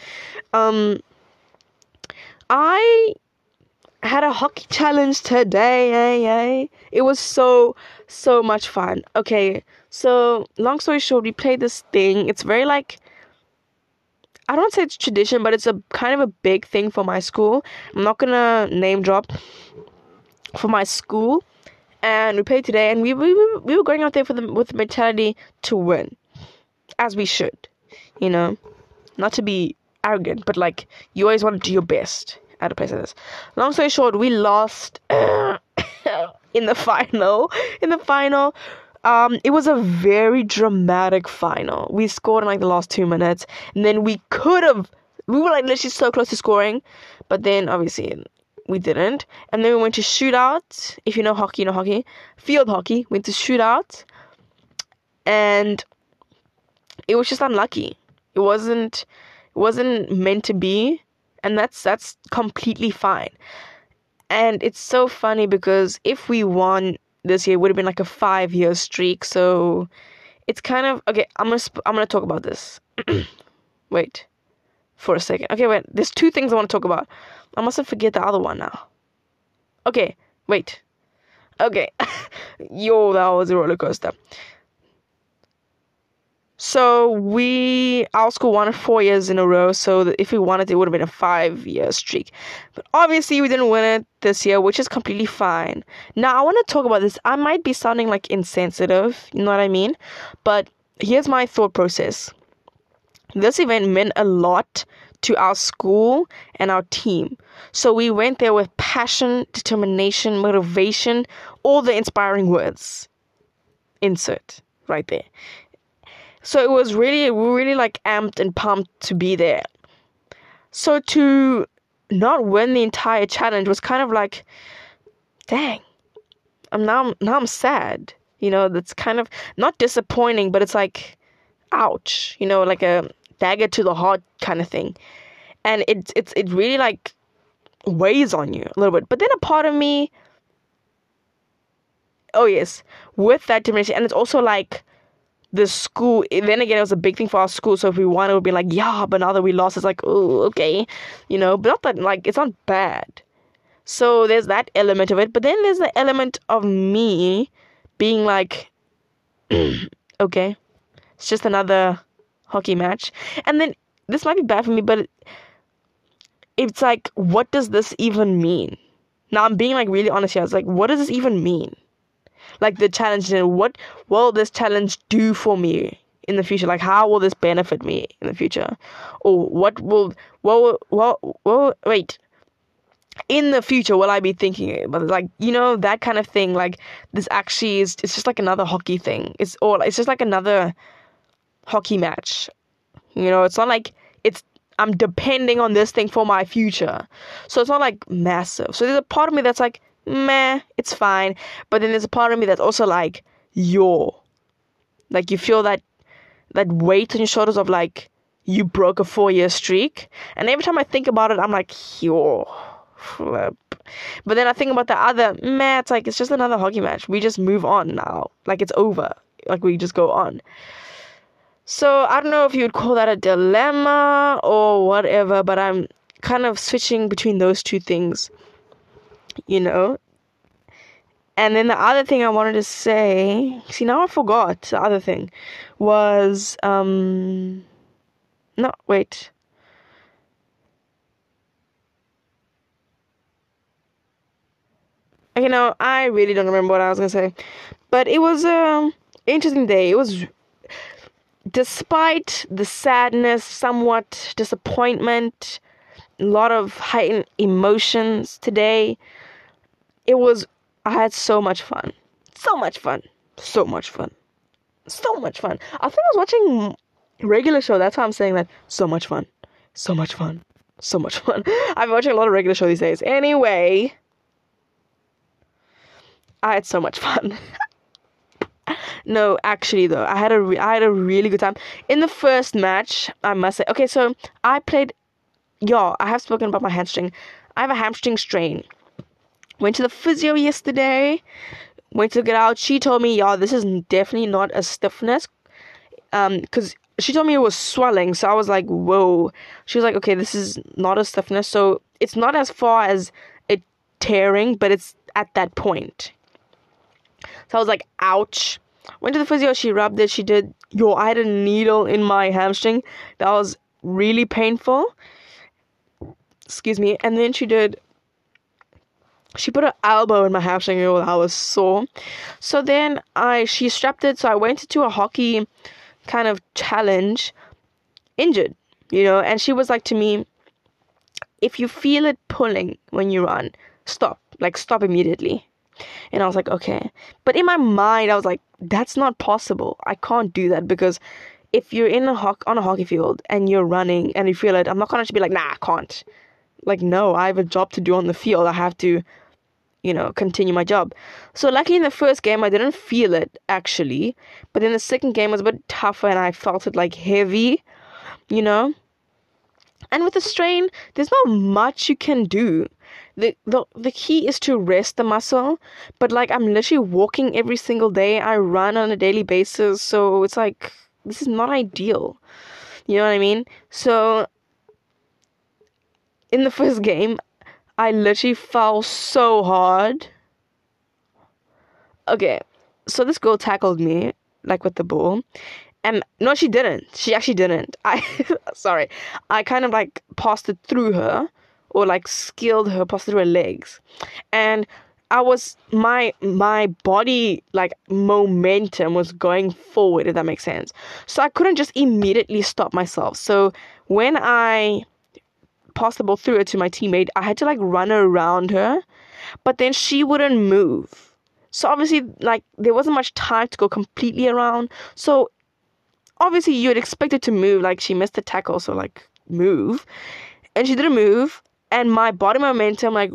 I had a hockey challenge today. It was so much fun. Okay, so long story short, we played this thing. It's very like, I don't say it's tradition, but it's a kind of a big thing for my school. I'm not gonna name drop for my school. And we played today, and we were going out there with the mentality to win, as we should, not to be arrogant, but like you always want to do your best at a place like this. Long story short, we lost in the final. It was a very dramatic final. We scored in like the last 2 minutes, and then we were like literally so close to scoring, but then obviously we didn't. And then we went to shootout. If you know hockey, you know hockey. Field hockey. Went to shootout, and it was just unlucky. It wasn't meant to be, and that's completely fine. And it's so funny because if we won this year, it would have been like a 5-year streak. So it's kind of okay. I'm gonna talk about this. Wait for a second. Okay, wait. There's 2 things I want to talk about. I mustn't forget the other one now. Okay, wait. Okay. Yo, that was a roller coaster. So our school won 4 years in a row, so that if we won it, it would have been a 5-year streak. But obviously we didn't win it this year, which is completely fine. Now I want to talk about this. I might be sounding like insensitive, you know what I mean? But here's my thought process. This event meant a lot to our school and our team. So we went there with passion, determination, motivation, all the inspiring words. Insert right there. So we were really like amped and pumped to be there. So to not win the entire challenge was kind of like, dang, I'm sad. That's kind of not disappointing, but it's like, ouch, like a dagger to the heart kind of thing. And it really like weighs on you a little bit. But then a part of me, oh yes, with that determination, and it's also like the school, then again, it was a big thing for our school. So if we won, it would be like, yeah, but now that we lost, it's like, oh, okay, but not that, like, it's not bad. So there's that element of it. But then there's the element of me being like, okay, it's just another hockey match. And then this might be bad for me, but it's like, what does this even mean? Now I'm being like really honest here. It's like, what does this even mean? Like the challenge, what will this challenge do for me in the future? Like, how will this benefit me in the future? Or wait, in the future will I be thinking it? But like, that kind of thing, like this actually it's just like another hockey thing. It's just like another hockey match. It's not like I'm depending on this thing for my future. So it's not like massive. So there's a part of me that's like, meh, it's fine. But then there's a part of me that's also like, like you feel that weight on your shoulders of like you broke a 4-year streak. And every time I think about it, I'm like, flip. But then I think about the other, meh, it's like it's just another hockey match. We just move on now. Like it's over. Like we just go on. So I don't know if you would call that a dilemma or whatever, but I'm kind of switching between those two things, And then the other thing I wanted to say, see, now I forgot. The other thing was, no, wait. Okay, no, I really don't remember what I was going to say. But it was an interesting day. It was, despite the sadness, somewhat disappointment, a lot of heightened emotions today, I had so much fun. So much fun. So much fun. So much fun. I think I was watching regular show. That's why I'm saying that. So much fun. So much fun. So much fun. I've been watching a lot of regular show these days. Anyway, I had so much fun. No, actually though, I had a really good time in the first match. I must say. Okay, so I played. I have spoken about my hamstring. I have a hamstring strain. Went to the physio yesterday. Went to get out. She told me, this is definitely not a stiffness. Because she told me it was swelling. So I was like, whoa. She was like, okay, this is not a stiffness. So it's not as far as it tearing, but it's at that point. So I was like, ouch. Went to the physio. She rubbed it. She did. I had a needle in my hamstring. That was really painful. Excuse me. And then she put her elbow in my hamstring. I was sore. So then she strapped it. So I went into a hockey kind of challenge, injured, and she was like to me, if you feel it pulling when you run, stop immediately. And I was like, okay. But in my mind, I was like, that's not possible. I can't do that, because if you're on a hockey field and you're running and you feel it, I'm not going to be like, nah, I can't. Like, no, I have a job to do on the field. I have to, continue my job. So luckily in the first game, I didn't feel it actually. But then the second game was a bit tougher and I felt it like heavy, And with the strain, there's not much you can do. The key is to rest the muscle. But like, I'm literally walking every single day. I run on a daily basis. So it's like, this is not ideal. You know what I mean? So in the first game, I literally fell so hard. Okay, so this girl tackled me, like with the ball. And no, she didn't. She actually didn't. Sorry. I kind of like passed it through her, or like skilled her, passed it through her legs. And my body, like momentum was going forward, if that makes sense. So I couldn't just immediately stop myself. So when I passed the ball through her to my teammate, I had to like run around her, but then she wouldn't move. So obviously, like, there wasn't much time to go completely around. So obviously you'd expect it to move. Like, she missed the tackle, so like move, and she didn't move, and my body momentum like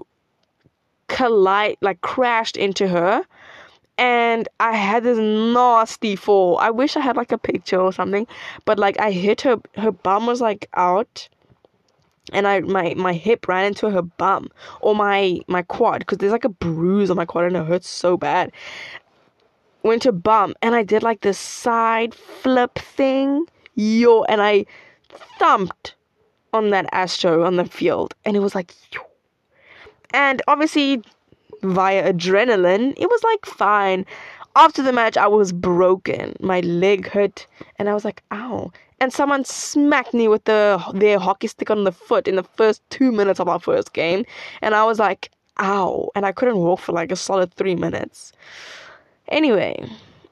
crashed into her, and I had this nasty fall. I wish I had like a picture or something, but like I hit her bum was like out. And my hip ran into her bum, or my quad, because there's like a bruise on my quad and it hurts so bad. Went to bum, and I did like this side flip thing, and I thumped on that Astro on the field, and it was like, and obviously via adrenaline, it was like fine. After the match, I was broken. My leg hurt, and I was like, ow. And someone smacked me with their hockey stick on the foot in the first 2 minutes of our first game. And I was like, ow. And I couldn't walk for like a solid 3 minutes. Anyway,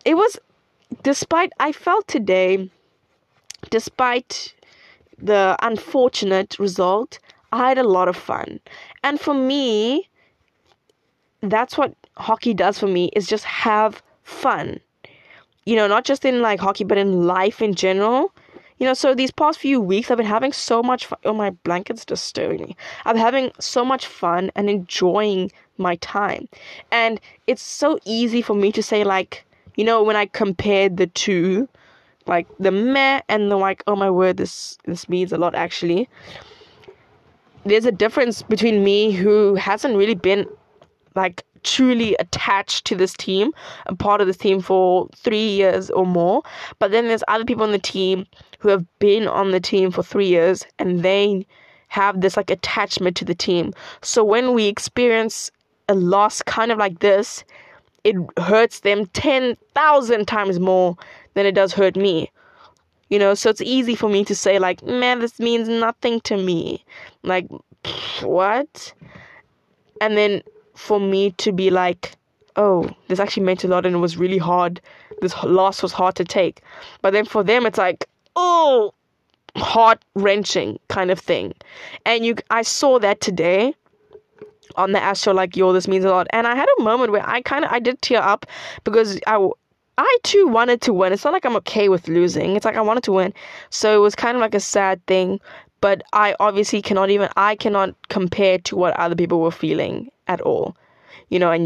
I felt today, despite the unfortunate result, I had a lot of fun. And for me, that's what hockey does for me, is just have fun. Not just in like hockey, but in life in general. So these past few weeks, I've been having so much fun. Oh, my blanket's disturbing me. I'm having so much fun and enjoying my time. And it's so easy for me to say, like, when I compared the two, like the meh and the like, oh my word, this means a lot actually. There's a difference between me, who hasn't really been like truly attached to this team, a part of this team for 3 years or more. But then there's other people on the team who have been on the team for 3 years, and they have this like attachment to the team. So when we experience a loss kind of like this, it hurts them 10,000 times more than it does hurt me. So it's easy for me to say like, man, this means nothing to me. Like, what? And then for me to be like, oh, this actually meant a lot and it was really hard. This loss was hard to take. But then for them, it's like, oh, heart-wrenching kind of thing. And I saw that today on the Astro, like, yo, this means a lot. And I had a moment where I did tear up, because I too wanted to win. It's not like I'm okay with losing. It's like I wanted to win. So it was kind of like a sad thing. But I obviously cannot compare to what other people were feeling at all. And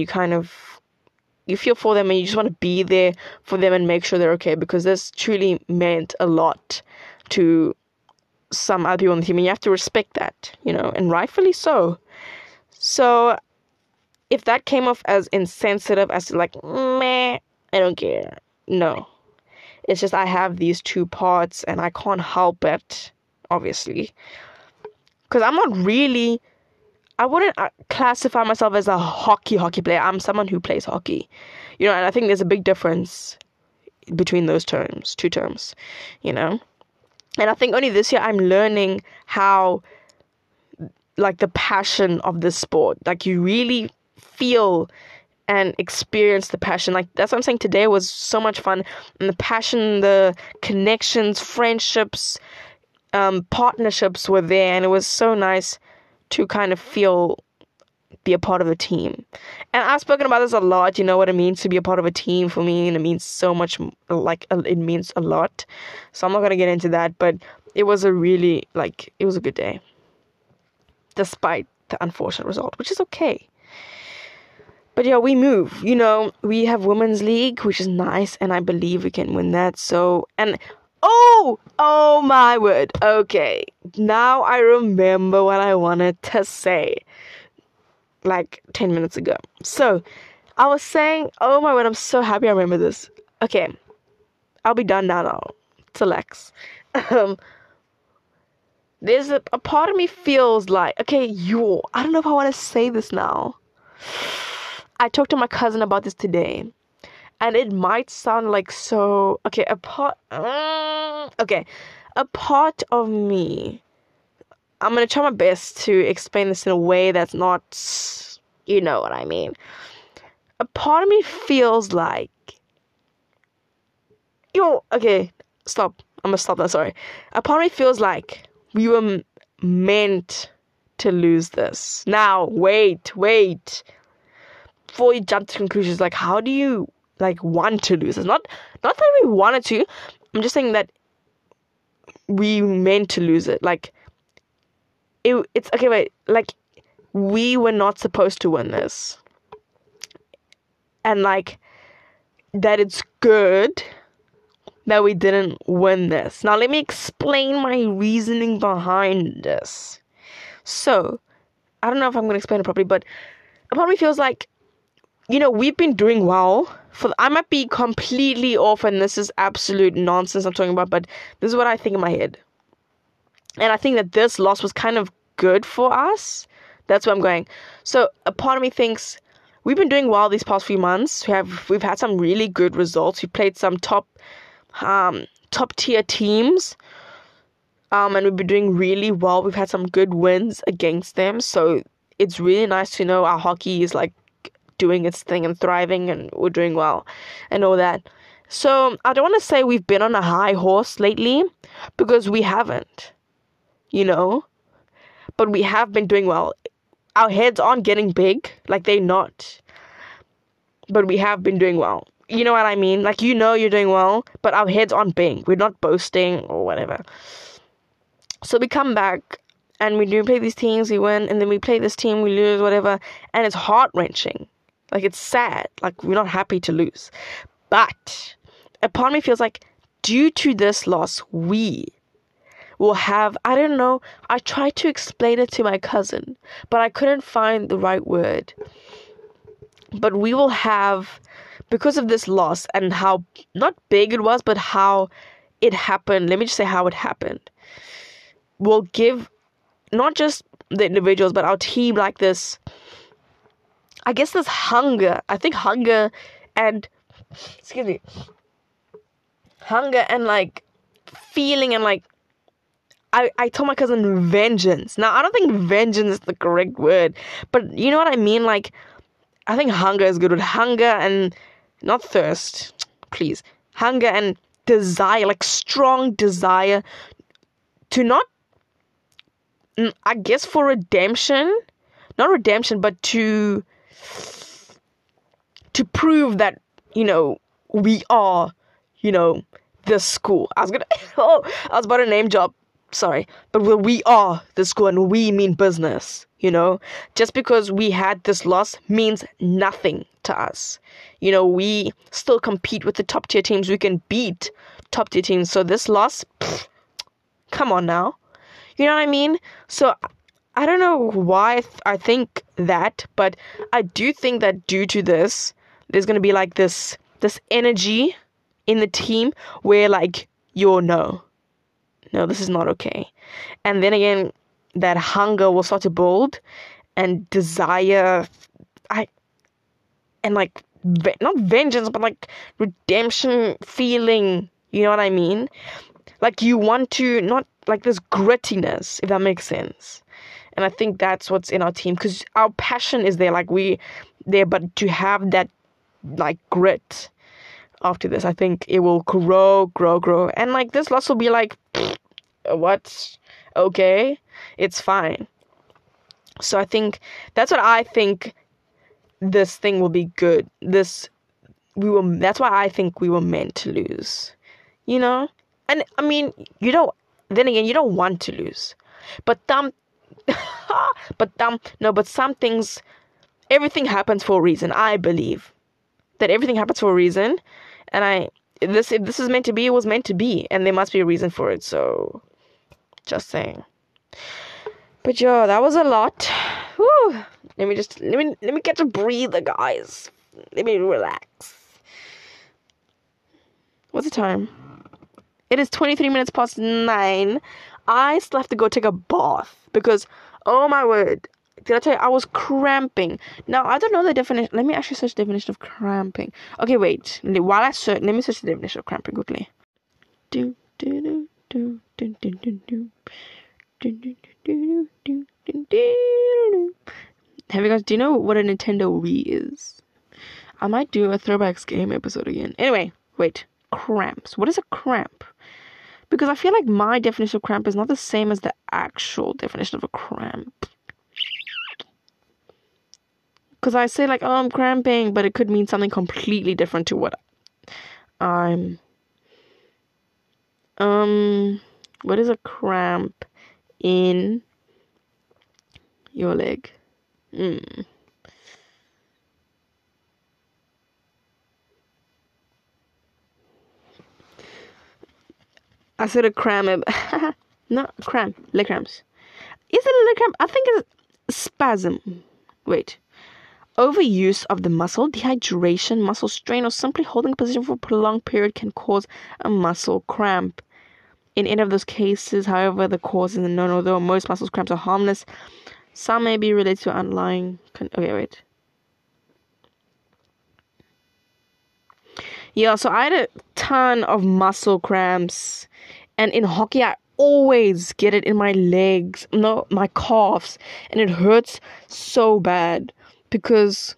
you feel for them, and you just want to be there for them and make sure they're okay, because this truly meant a lot to some other people on the team, and you have to respect that, and rightfully so. So if that came off as insensitive, as to like, meh, I don't care. No. It's just I have these two parts, and I can't help it, obviously. Because I wouldn't classify myself as a hockey player. I'm someone who plays hockey. And I think there's a big difference between those two terms, And I think only this year I'm learning how, like, the passion of this sport. Like, you really feel and experience the passion. Like, that's what I'm saying. Today was so much fun. And the passion, the connections, friendships, partnerships were there. And it was so nice to kind of be a part of a team. And I've spoken about this a lot, what it means to be a part of a team for me, and it means so much, like, it means a lot. So I'm not going to get into that, but it was it was a good day, despite the unfortunate result, which is okay. But yeah, we move, we have Women's League, which is nice, and I believe we can win that. So, and oh my word. Okay, now I remember what I wanted to say, like 10 minutes ago. So, I was saying, oh my word, I'm so happy I remember this. Okay, I'll be done now. Relax. There's a part of me feels like, okay, I don't know if I want to say this now. I talked to my cousin about this today, and it might sound like so, okay, a part of me, I'm going to try my best to explain this in a way that's not, you know what I mean. A part of me feels like, stop. I'm going to stop that, sorry. A part of me feels like we were meant to lose this. Now, wait. Before you jump to conclusions, like, how do you, like, want to lose this? Not that we wanted to. I'm just saying that we meant to lose it. Like, it's okay, wait. Like, we were not supposed to win this. And, like, that it's good that we didn't win this. Now, let me explain my reasoning behind this. So, I don't know if I'm going to explain it properly, but a part of me feels like, we've been doing well. I might be completely off, and this is absolute nonsense I'm talking about, but this is what I think in my head. And I think that this loss was kind of good for us. That's where I'm going. So, a part of me thinks we've been doing well these past few months. We've had some really good results. We played some top tier teams. And we've been doing really well. We've had some good wins against them. So it's really nice to know our hockey is, like, doing its thing and thriving, and we're doing well and all that. So I don't want to say we've been on a high horse lately, because we haven't, but we have been doing well. Our heads aren't getting big, like they're not, but we have been doing well. You know what I mean? Like, you're doing well, but our heads aren't big. We're not boasting or whatever. So we come back and we do play these teams, we win, and then we play this team, we lose, whatever, and it's heart-wrenching. Like, it's sad. Like, we're not happy to lose. But a part of me feels like due to this loss, we will have, I don't know, I tried to explain it to my cousin, but I couldn't find the right word. But we will have, because of this loss and how, not big it was, but how it happened, let me just say how it happened, we'll give not just the individuals, but our team, like this, I guess this hunger. I think hunger and, hunger and like feeling and like, I told my cousin vengeance. Now, I don't think vengeance is the correct word, but you know what I mean? Like, I think hunger is good with hunger and not thirst, please. Hunger and desire, like strong desire to not, I guess for redemption, not redemption, but to prove that, we are, this school. I was about to name drop, sorry, but we are the school, and we mean business, just because we had this loss means nothing to us. We still compete with the top tier teams. We can beat top tier teams. So this loss, come on now. You know what I mean? So I don't know why I think that, but I do think that due to this, there's going to be like this energy in the team where like, no, this is not okay. And then again, that hunger will start to build and desire, and like, not vengeance, but like redemption feeling, you know what I mean? Like you want to, not like this grittiness, if that makes sense. And I think that's what's in our team, because our passion is there, like we there, but to have that like grit after this, I think it will grow. And like this loss will be like, what? Okay, it's fine. So I think that's what I think this thing will be good. That's why I think we were meant to lose. And I mean, then again, you don't want to lose. But some things, everything happens for a reason. I believe that everything happens for a reason. And if this is meant to be, it was meant to be. And there must be a reason for it. So, just saying. But yo, that was a lot. Whew. Let me get a breather, guys. Let me relax. What's the time? It is 23 minutes past 9. I still have to go take a bath because, oh my word, did I tell you I was cramping? Now, I don't know the definition. Let me actually search the definition of cramping. Okay, wait. While I search, let me search the definition of cramping quickly. Have you guys, do you know what a Nintendo Wii is? I might do a throwbacks game episode again. Anyway, wait. Cramps. What is a cramp? Because I feel like my definition of cramp is not the same as the actual definition of a cramp. Because I say like, oh, I'm cramping, but it could mean something completely different to what I'm. What is a cramp in your leg? I said a cramp. No, cramp. Leg cramps. Is it a leg cramp? I think it's spasm. Wait. Overuse of the muscle, dehydration, muscle strain, or simply holding a position for a prolonged period can cause a muscle cramp. In any of those cases, however, the cause is unknown. Although most muscle cramps are harmless, some may be related to underlying... Okay, wait. Yeah, so I had a ton of muscle cramps. And in hockey, I always get it in my legs. No, my calves. And it hurts so bad. Because...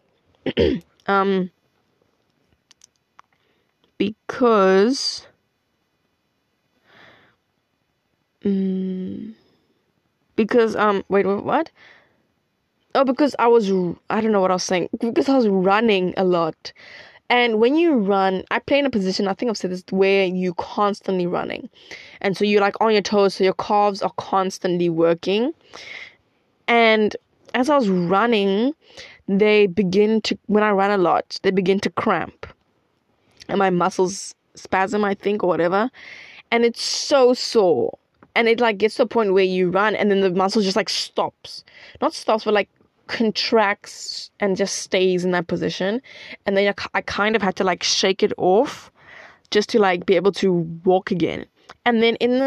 because wait, what? Oh, because I don't know what I was saying. Because I was running a lot. And when you run, I play in a position, I think I've said this, where you constantly running. And so you're like on your toes, so your calves are constantly working. And as I was running, when I run a lot, they begin to cramp. And my muscles spasm, I think, or whatever. And it's so sore. And it like gets to a point where you run and then the muscle just like stops. Not stops, but like contracts and just stays in that position. And then I kind of had to like shake it off just to like be able to walk again. And then in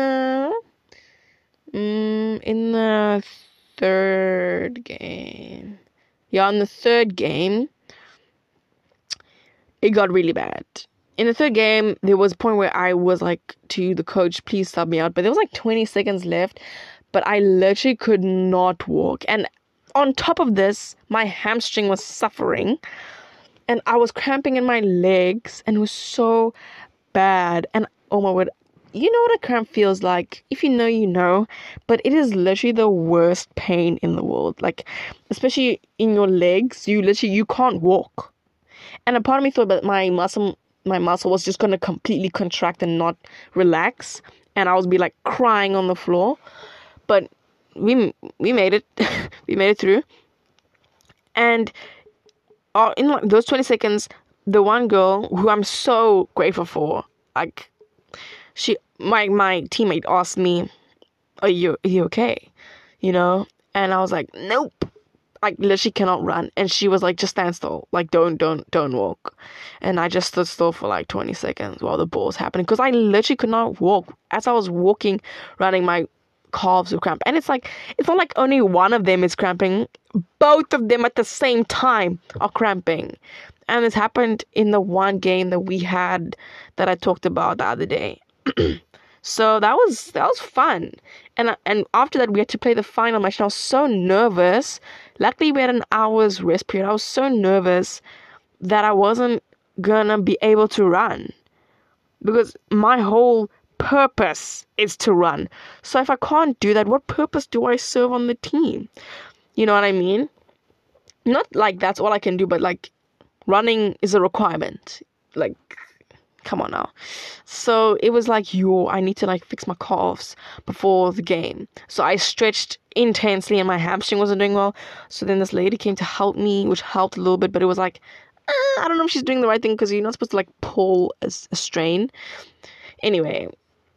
the third game, in the third game, it got really bad. In the third game, there was a point where I was like to the coach, please sub me out. But there was like 20 seconds left. But I literally could not walk. And on top of this, my hamstring was suffering. And I was cramping in my legs. And it was so bad. And oh my word, you know what a cramp feels like? If you know, you know. But it is literally the worst pain in the world. Like, especially in your legs, you can't walk. And a part of me thought that my muscle was just going to completely contract and not relax. And I was be like crying on the floor. But we made it. We made it through. And in like those 20 seconds, the one girl who I'm so grateful for, like, my teammate asked me, are you okay? You know? And I was like, nope. I literally cannot run. And she was like, just stand still. Like, don't walk. And I just stood still for like 20 seconds while the ball was happening. Because I literally could not walk. As I was walking, running, my calves would cramp. And it's not like only one of them is cramping. Both of them at the same time are cramping. And this happened in the one game that we had that I talked about the other day. So that was fun. And after that, we had to play the final match. And I was so nervous. Luckily, we had an hour's rest period. I was so nervous that I wasn't gonna be able to run. Because my whole purpose is to run. So if I can't do that, what purpose do I serve on the team? You know what I mean? Not like that's all I can do, but like running is a requirement. Like, come on now. So it was like, I need to like fix my calves before the game. So I stretched intensely and my hamstring wasn't doing well. So then this lady came to help me, which helped a little bit, but it was like, I don't know if she's doing the right thing because you're not supposed to like pull a strain. Anyway,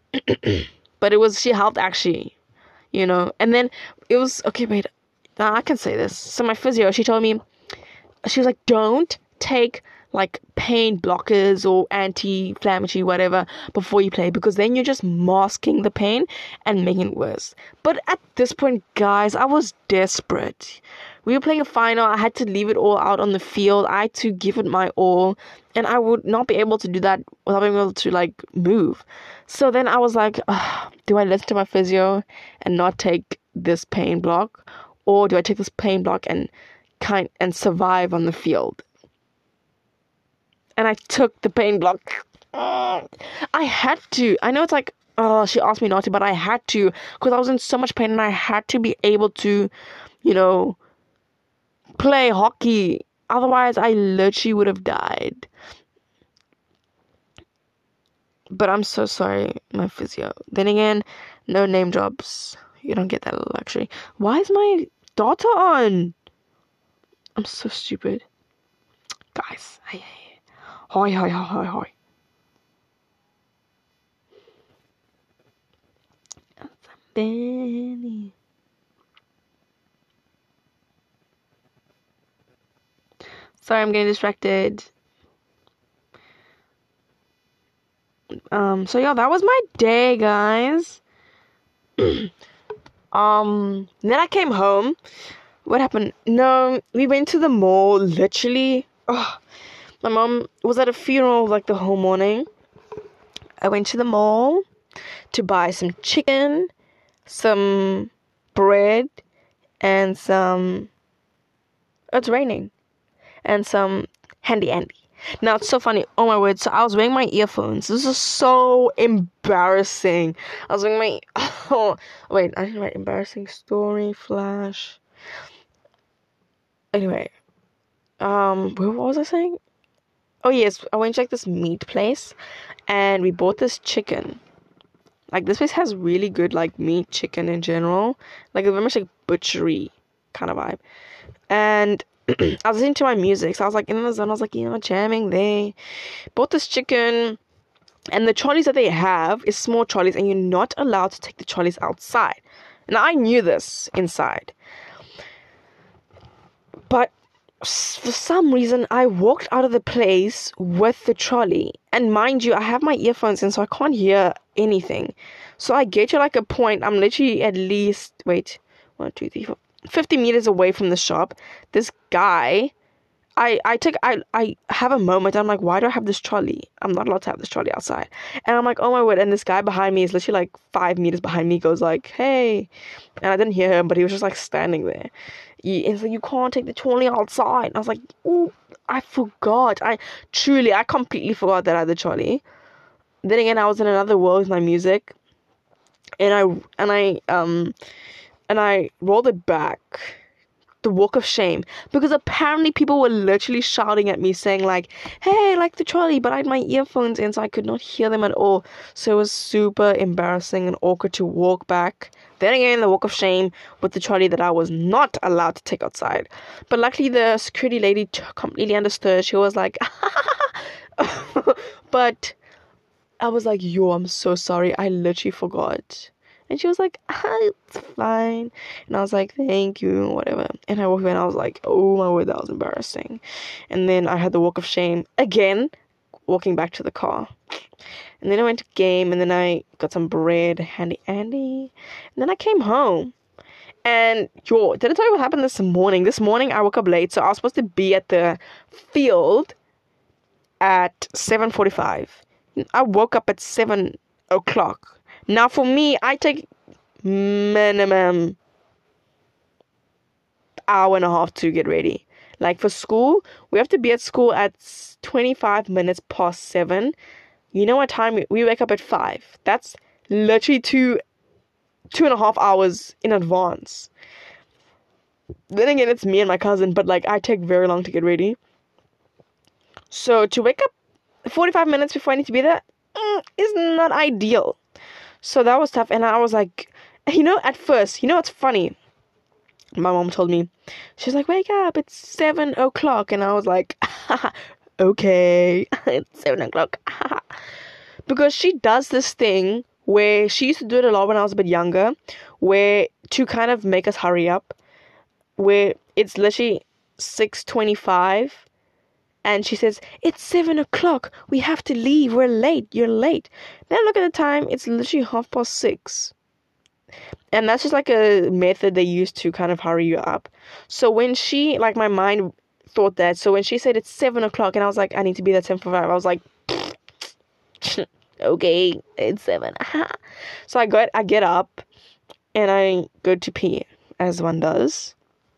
but she helped actually, you know. And then it was, okay, wait, now I can say this. So my physio, she told me, she was like, don't take like pain blockers or anti-inflammatory whatever before you play, because then you're just masking the pain and making it worse. But at this point, guys, I was desperate. We were playing a final. I had to leave it all out on the field. I had to give it my all, and I would not be able to do that without being able to like move. So then I was like, do I listen to my physio and not take this pain block, or do I take this pain block and survive on the field? And I took the pain block. I had to. I know it's like, she asked me not to, but I had to, because I was in so much pain and I had to be able to, you know, play hockey. Otherwise, I literally would have died. But I'm so sorry, my physio. Then again, no name drops. You don't get that luxury. Why is my daughter on? I'm so stupid. Guys, Hi. Benny. Sorry, I'm getting distracted. So yeah, that was my day, guys. Then I came home. What happened? No, we went to the mall, literally. My mom was at a funeral like the whole morning. I went to the mall to buy some chicken, some bread, and some... it's raining. And some handy Andy. Now, it's so funny. Oh, my word. So, I was wearing my earphones. This is so embarrassing. I was wearing my... Oh, wait. I didn't write embarrassing story, flash. Anyway. What was I saying? Oh, yes. I went to, like, this meat place. And we bought this chicken. Like, this place has really good, like, meat, chicken in general. Like, very much, like, butchery kind of vibe. And I was listening to my music. So, I was, like, in the zone. I was, like, jamming there. Bought this chicken. And the trolleys that they have is small trolleys. And you're not allowed to take the trolleys outside. Now, I knew this inside. But for some reason, I walked out of the place with the trolley. And mind you, I have my earphones in, so I can't hear anything. So I get to like a point, I'm literally at least, 50 meters away from the shop. This guy, I have a moment. I'm like, why do I have this trolley? I'm not allowed to have this trolley outside. And I'm like, oh my word. And this guy behind me is literally like 5 meters behind me, goes like, hey. And I didn't hear him, but he was just like standing there. And so you can't take the trolley outside. And I was like, oh, I forgot. I completely forgot that I had the trolley. Then again, I was in another world with my music, and I rolled it back, the walk of shame, because apparently people were literally shouting at me saying like, hey, like the trolley, but I had my earphones in, so I could not hear them at all. So it was super embarrassing and awkward to walk back. Then again, the walk of shame with the trolley that I was not allowed to take outside. But luckily, the security lady completely understood. She was like, but I was like, yo, I'm so sorry. I literally forgot. And she was like, it's fine. And I was like, thank you, whatever. And I walked away and I was like, oh my word, that was embarrassing. And then I had the walk of shame again, walking back to the car. And then I went to game, and then I got some bread, handy Andy. And then I came home. And did I tell you what happened this morning? This morning I woke up late, so I was supposed to be at the field at 7:45. I woke up at 7 o'clock. Now for me, I take minimum hour and a half to get ready. Like for school, we have to be at school at 25 minutes past 7. You know what time we wake up at 5? That's literally 2.5 hours in advance. Then again, it's me and my cousin, but like I take very long to get ready. So to wake up 45 minutes before I need to be there is not ideal. So that was tough. And I was like, at first, what's funny? My mom told me, she's like, wake up, it's 7 o'clock. And I was like, okay, it's 7 o'clock. Because she does this thing where she used to do it a lot when I was a bit younger, where to kind of make us hurry up, where it's literally 6:25. And she says, it's 7 o'clock. We have to leave. We're late. You're late. Then I look at the time. It's literally 6:30. And that's just like a method they use to kind of hurry you up. So when she, like my mind thought that. So when she said it's 7 o'clock and I was like, I need to be there at 7:45. I was like, okay, it's 7. So I get up and I go to pee, as one does.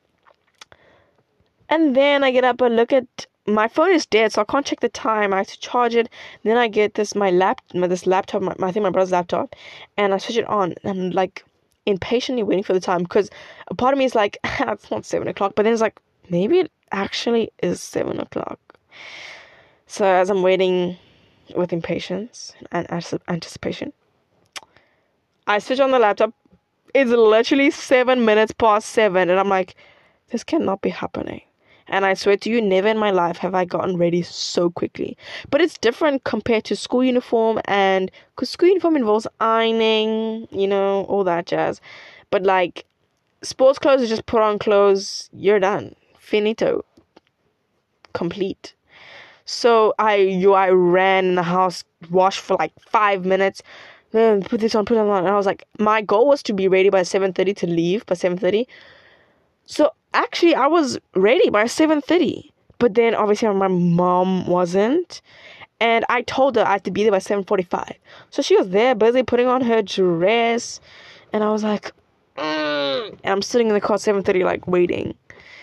And then I get up and look at... My phone is dead, so I can't check the time. I have to charge it. Then I get this laptop, I think my brother's laptop, and I switch it on. And I'm like impatiently waiting for the time, because a part of me is like, it's not 7 o'clock. But then it's like, maybe it actually is 7 o'clock. So as I'm waiting with impatience and anticipation, I switch on the laptop. It's literally 7 minutes past 7, and I'm like, this cannot be happening. And I swear to you, never in my life have I gotten ready so quickly. But it's different compared to school uniform, and because school uniform involves ironing, all that jazz. But like sports clothes, is just put on clothes, you're done. Finito. Complete. So I ran in the house, washed for like 5 minutes, then put this on, and I was like, my goal was to be ready by 7:30 to leave by 7:30. So actually, I was ready by 7:30. But then, obviously, my mom wasn't. And I told her I had to be there by 7:45. So she was there, busy putting on her dress. And I was like, And I'm sitting in the car at 7:30, like, waiting.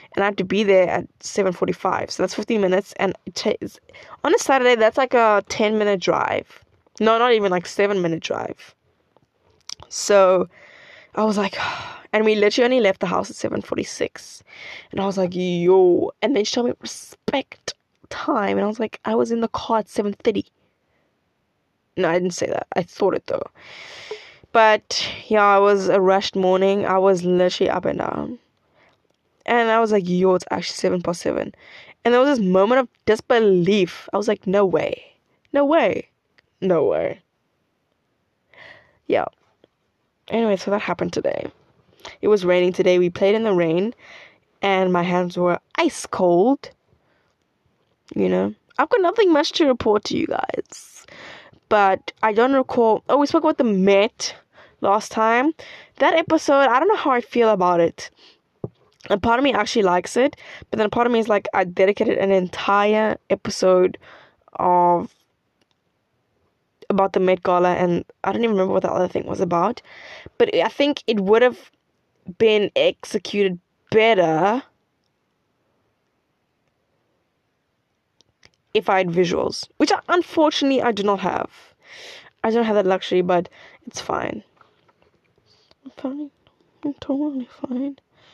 and I had to be there at 7:45. So that's 15 minutes, and on a Saturday that's like a 10-minute drive. No, not even, like 7-minute drive. So I was like, and we literally only left the house at 7:46, and I was like, yo. And then she told me respect time, and I was like, I was in the car at 7:30. No, I didn't say that. I thought it though. But yeah, it was a rushed morning. I was literally up and down. And I was like, yo, it's actually 7:07. And there was this moment of disbelief. I was like, no way. No way. No way. Yeah. Anyway, so that happened today. It was raining today. We played in the rain. And my hands were ice cold. You know. I've got nothing much to report to you guys. But I don't recall. Oh, we spoke about the Met last time. That episode, I don't know how I feel about it. A part of me actually likes it, but then a part of me is like, I dedicated an entire episode about the Met Gala, and I don't even remember what the other thing was about. But I think it would have been executed better if I had visuals, which unfortunately I do not have. I don't have that luxury, but it's fine. I'm fine. I'm totally fine.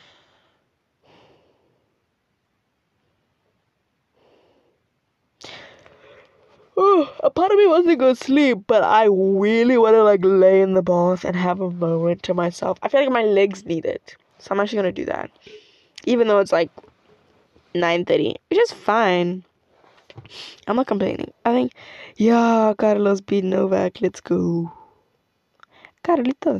Oh, a part of me wants to go sleep, but I really want to like lay in the bath and have a moment to myself. I feel like my legs need it, so I'm actually gonna do that, even though it's like 9:30, which is fine. I'm not complaining. I think, yeah, Carlos beat Novak. Let's go, Carlitos.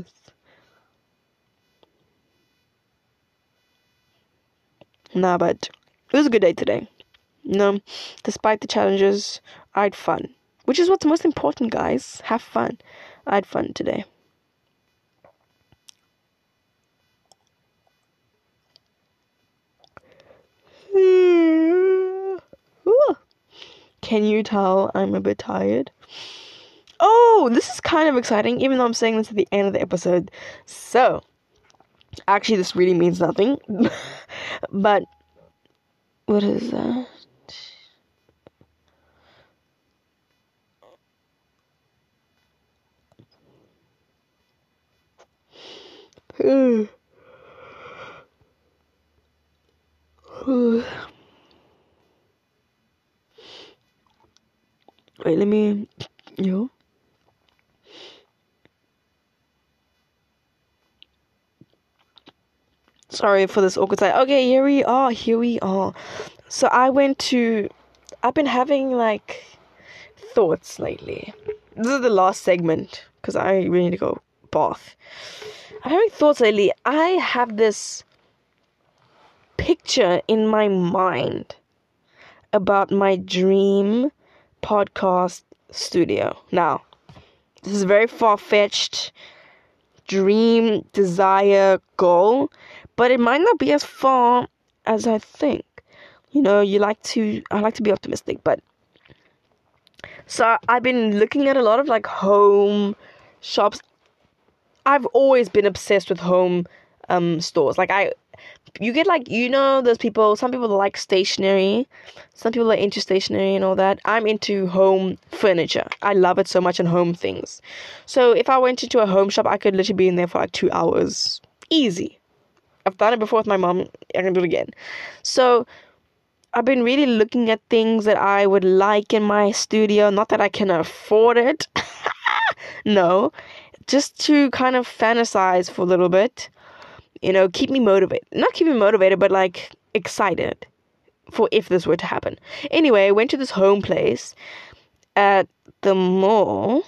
Nah, but it was a good day today. No, despite the challenges, I had fun. Which is what's most important, guys. Have fun. I had fun today. Can you tell I'm a bit tired? Oh, this is kind of exciting, even though I'm saying this at the end of the episode. So, actually, this really means nothing. But, what is that? Wait, let me... Yo. Sorry for this awkward side. Okay, here we are. So I've been having like thoughts lately. This is the last segment because I really need to go bath. I'm having thoughts lately. I have this picture in my mind about my dream podcast studio. Now, this is a very far-fetched dream, desire, goal, but it might not be as far as I think. You know, I like to be optimistic, but so I've been looking at a lot of like home shops. I've always been obsessed with home stores. Like you get like, you know, those people, some people like stationery, some people are into stationery and all that. I'm into home furniture. I love it so much, and home things. So if I went into a home shop, I could literally be in there for like 2 hours. Easy. I've done it before with my mom. I can do it again. So I've been really looking at things that I would like in my studio. Not that I can afford it. No. Just to kind of fantasize for a little bit. You know, keep me motivated. Not keep me motivated, but like excited for if this were to happen. Anyway, I went to this home place at the mall.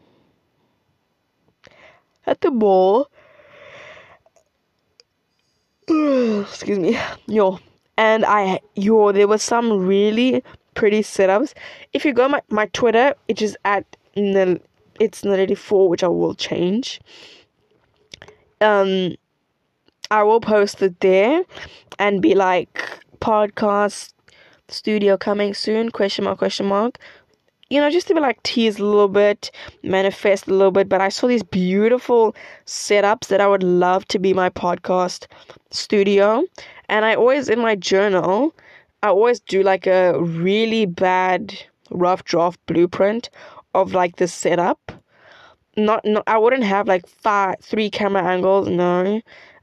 Excuse me. And there was some really pretty setups. If you go on my Twitter, it is at it's Naledi4, which I will change. I will post it there and be like, podcast studio coming soon, question mark. just to be like tease a little bit, manifest a little bit. But I saw these beautiful setups that I would love to be my podcast studio. And I always, in my journal, I always do like a really bad rough draft blueprint of like the setup. Not, I wouldn't have like three camera angles, no.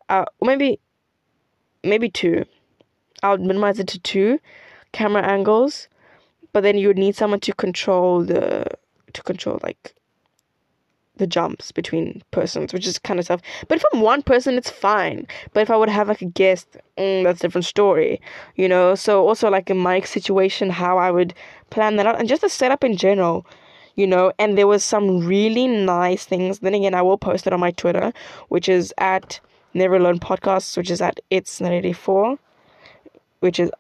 Maybe two. I would minimize it to two camera angles. But then you would need someone to control like the jumps between persons, which is kind of tough. But if I'm one person, it's fine. But if I would have like a guest, that's a different story, So also like a mic situation, how I would plan that out, and just the setup in general, And there was some really nice things. Then again, I will post it on my Twitter, which is at Never Alone Podcasts, which is at It's984. Which is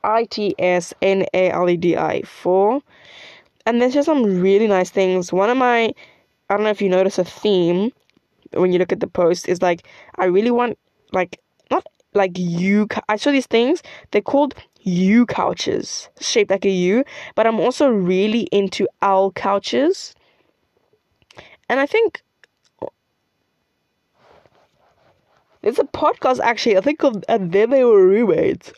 ITSNALEDI4. And there's just some really nice things. I don't know if you notice a theme when you look at the post, is like, I really want, like, not like I saw these things, they're called U couches, shaped like a U, but I'm also really into owl couches. And I think it's a podcast, actually, I think called And Then They Were Roommates.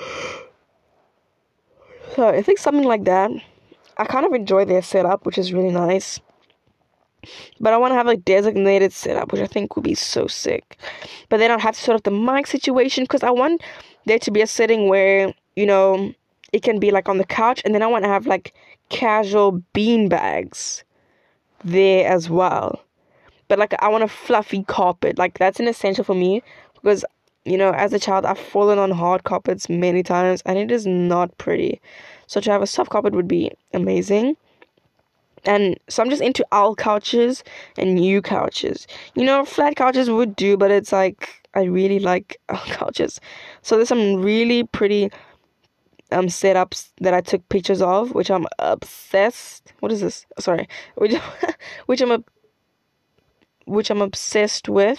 So I think something like that. I kind of enjoy their setup, which is really nice. But I want to have like designated setup, which I think would be so sick. But then I'll have to sort of the mic situation, because I want there to be a setting where, it can be like on the couch, and then I want to have like casual bean bags there as well. But like I want a fluffy carpet. Like that's an essential for me, because as a child, I've fallen on hard carpets many times, and it is not pretty. So to have a soft carpet would be amazing. And so I'm just into owl couches and U couches. Flat couches would do, but it's like, I really like owl couches. So there's some really pretty setups that I took pictures of, which I'm obsessed. What is this? Sorry. Which I'm obsessed with.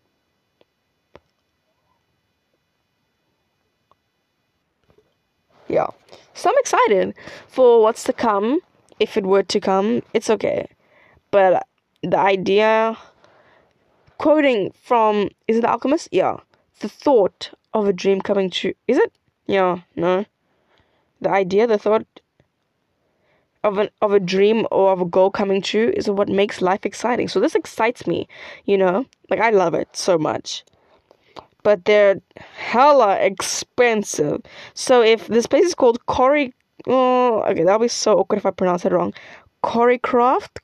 Yeah. So I'm excited for what's to come. If it were to come, it's okay. But the idea, quoting from, is it The Alchemist? Yeah. The thought of a dream coming true. Is it? Yeah, no. The thought of a dream or of a goal coming true is what makes life exciting. So this excites me, Like, I love it so much. But they're hella expensive. So if this place is called okay, that'll be so awkward if I pronounce it wrong. Coreycroft.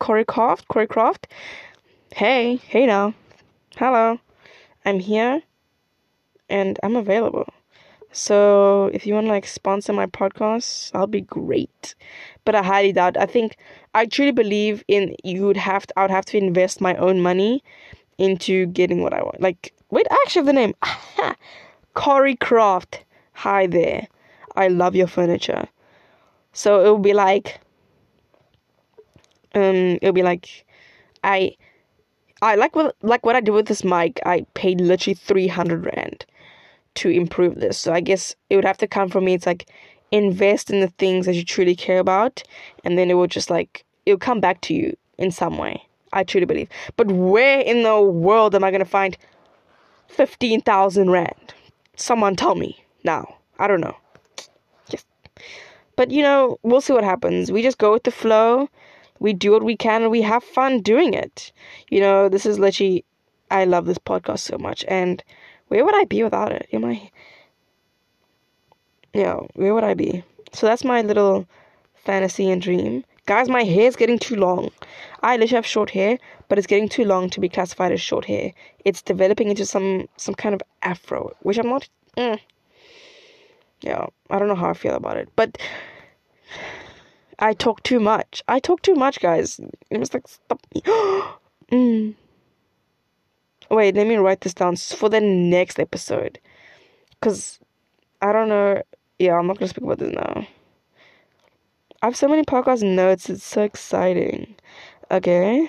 Hey now. Hello. I'm here and I'm available. So if you want to like sponsor my podcast, I'll be great. But I highly doubt. I truly believe in I would have to invest my own money into getting what I want. Like, wait, I actually have the name. Coreycroft. Hi there. I love your furniture. So it'll be like I like what I did with this mic. I paid literally 300 rand to improve this. So I guess it would have to come from me. It's like, invest in the things that you truly care about, and then it will just like, it'll come back to you in some way. I truly believe. But where in the world am I gonna find 15,000 rand? Someone tell me now. I don't know. Yes. But we'll see what happens. We just go with the flow. We do what we can, and we have fun doing it. This is literally, I love this podcast so much, and where would I be without it? Where would I be? So that's my little fantasy and dream. Guys, my hair's getting too long. I literally have short hair, but it's getting too long to be classified as short hair. It's developing into some kind of afro, which I'm not. Yeah, I don't know how I feel about it, but I talk too much. Guys. You must like stop me. Wait, let me write this down for the next episode, because I don't know. Yeah, I'm not gonna speak about this now. I have so many podcast notes. It's so exciting. Okay.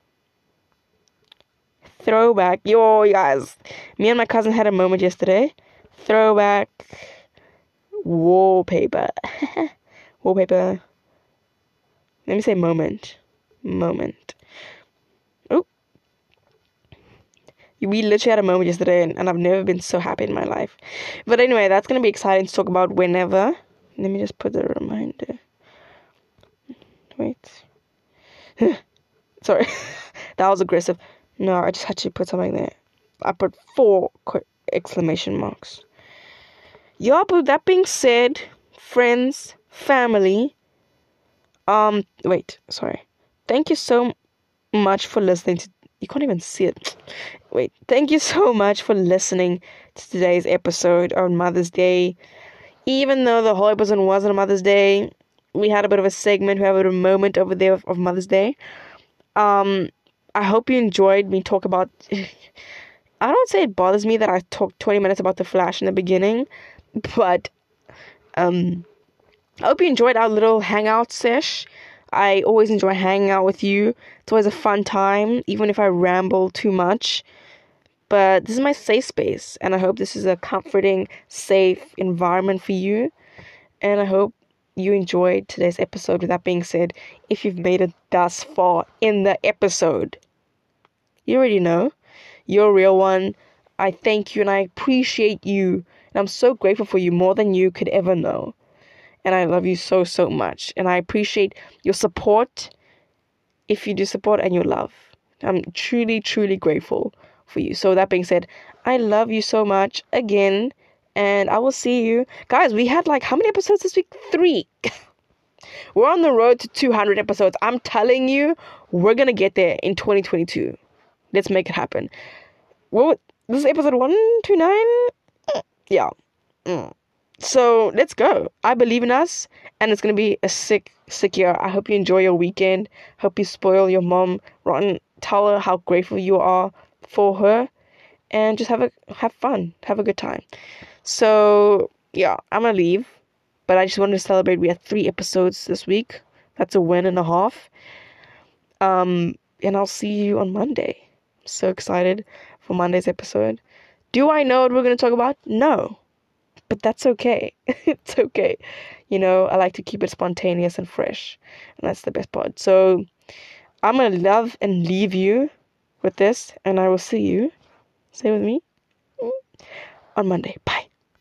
Throwback. Yo, guys. Me and my cousin had a moment yesterday. Throwback. Wallpaper. Wallpaper. Let me say moment. Oh, we literally had a moment yesterday, and I've never been so happy in my life. But anyway, that's going to be exciting to talk about whenever. Let me just put the reminder. Wait. Sorry. That was aggressive. No, I just had to put something there. I put 4 exclamation marks. Yeah, but that being said, friends, family, wait, sorry. Thank you so much for listening to, you can't even see it. Wait, thank you so much for listening to today's episode on Mother's Day. Even though the whole episode wasn't on Mother's Day, we had a bit of a segment, we had a bit of a moment over there of Mother's Day. I hope you enjoyed me talk about, I don't say it bothers me that I talked 20 minutes about The Flash in the beginning, but, I hope you enjoyed our little hangout sesh. I always enjoy hanging out with you. It's always a fun time, even if I ramble too much. But this is my safe space, and I hope this is a comforting, safe environment for you. And I hope you enjoyed today's episode. With that being said, if you've made it thus far in the episode, you already know. You're a real one. I thank you and I appreciate you. And I'm so grateful for you, more than you could ever know. And I love you so, so much. And I appreciate your support, if you do support, and your love. I'm truly, truly grateful for you. So that being said, I love you so much again. And I will see you. Guys, we had how many episodes this week? 3. We're on the road to 200 episodes. I'm telling you, we're going to get there in 2022. Let's make it happen. Well, this is episode 129? Yeah. So let's go. I believe in us, and it's gonna be a sick year. I hope you enjoy your weekend. Hope you spoil your mom rotten. Tell her how grateful you are for her, and just have fun, have a good time. So yeah, I'm gonna leave, but I just wanted to celebrate. We had 3 episodes this week. That's a win and a half. And I'll see you on Monday. I'm so excited for Monday's episode. Do I know what we're gonna talk about? No. But that's okay. It's okay. I like to keep it spontaneous and fresh. And that's the best part. So I'm going to love and leave you with this. And I will see you, say with me, on Monday. Bye.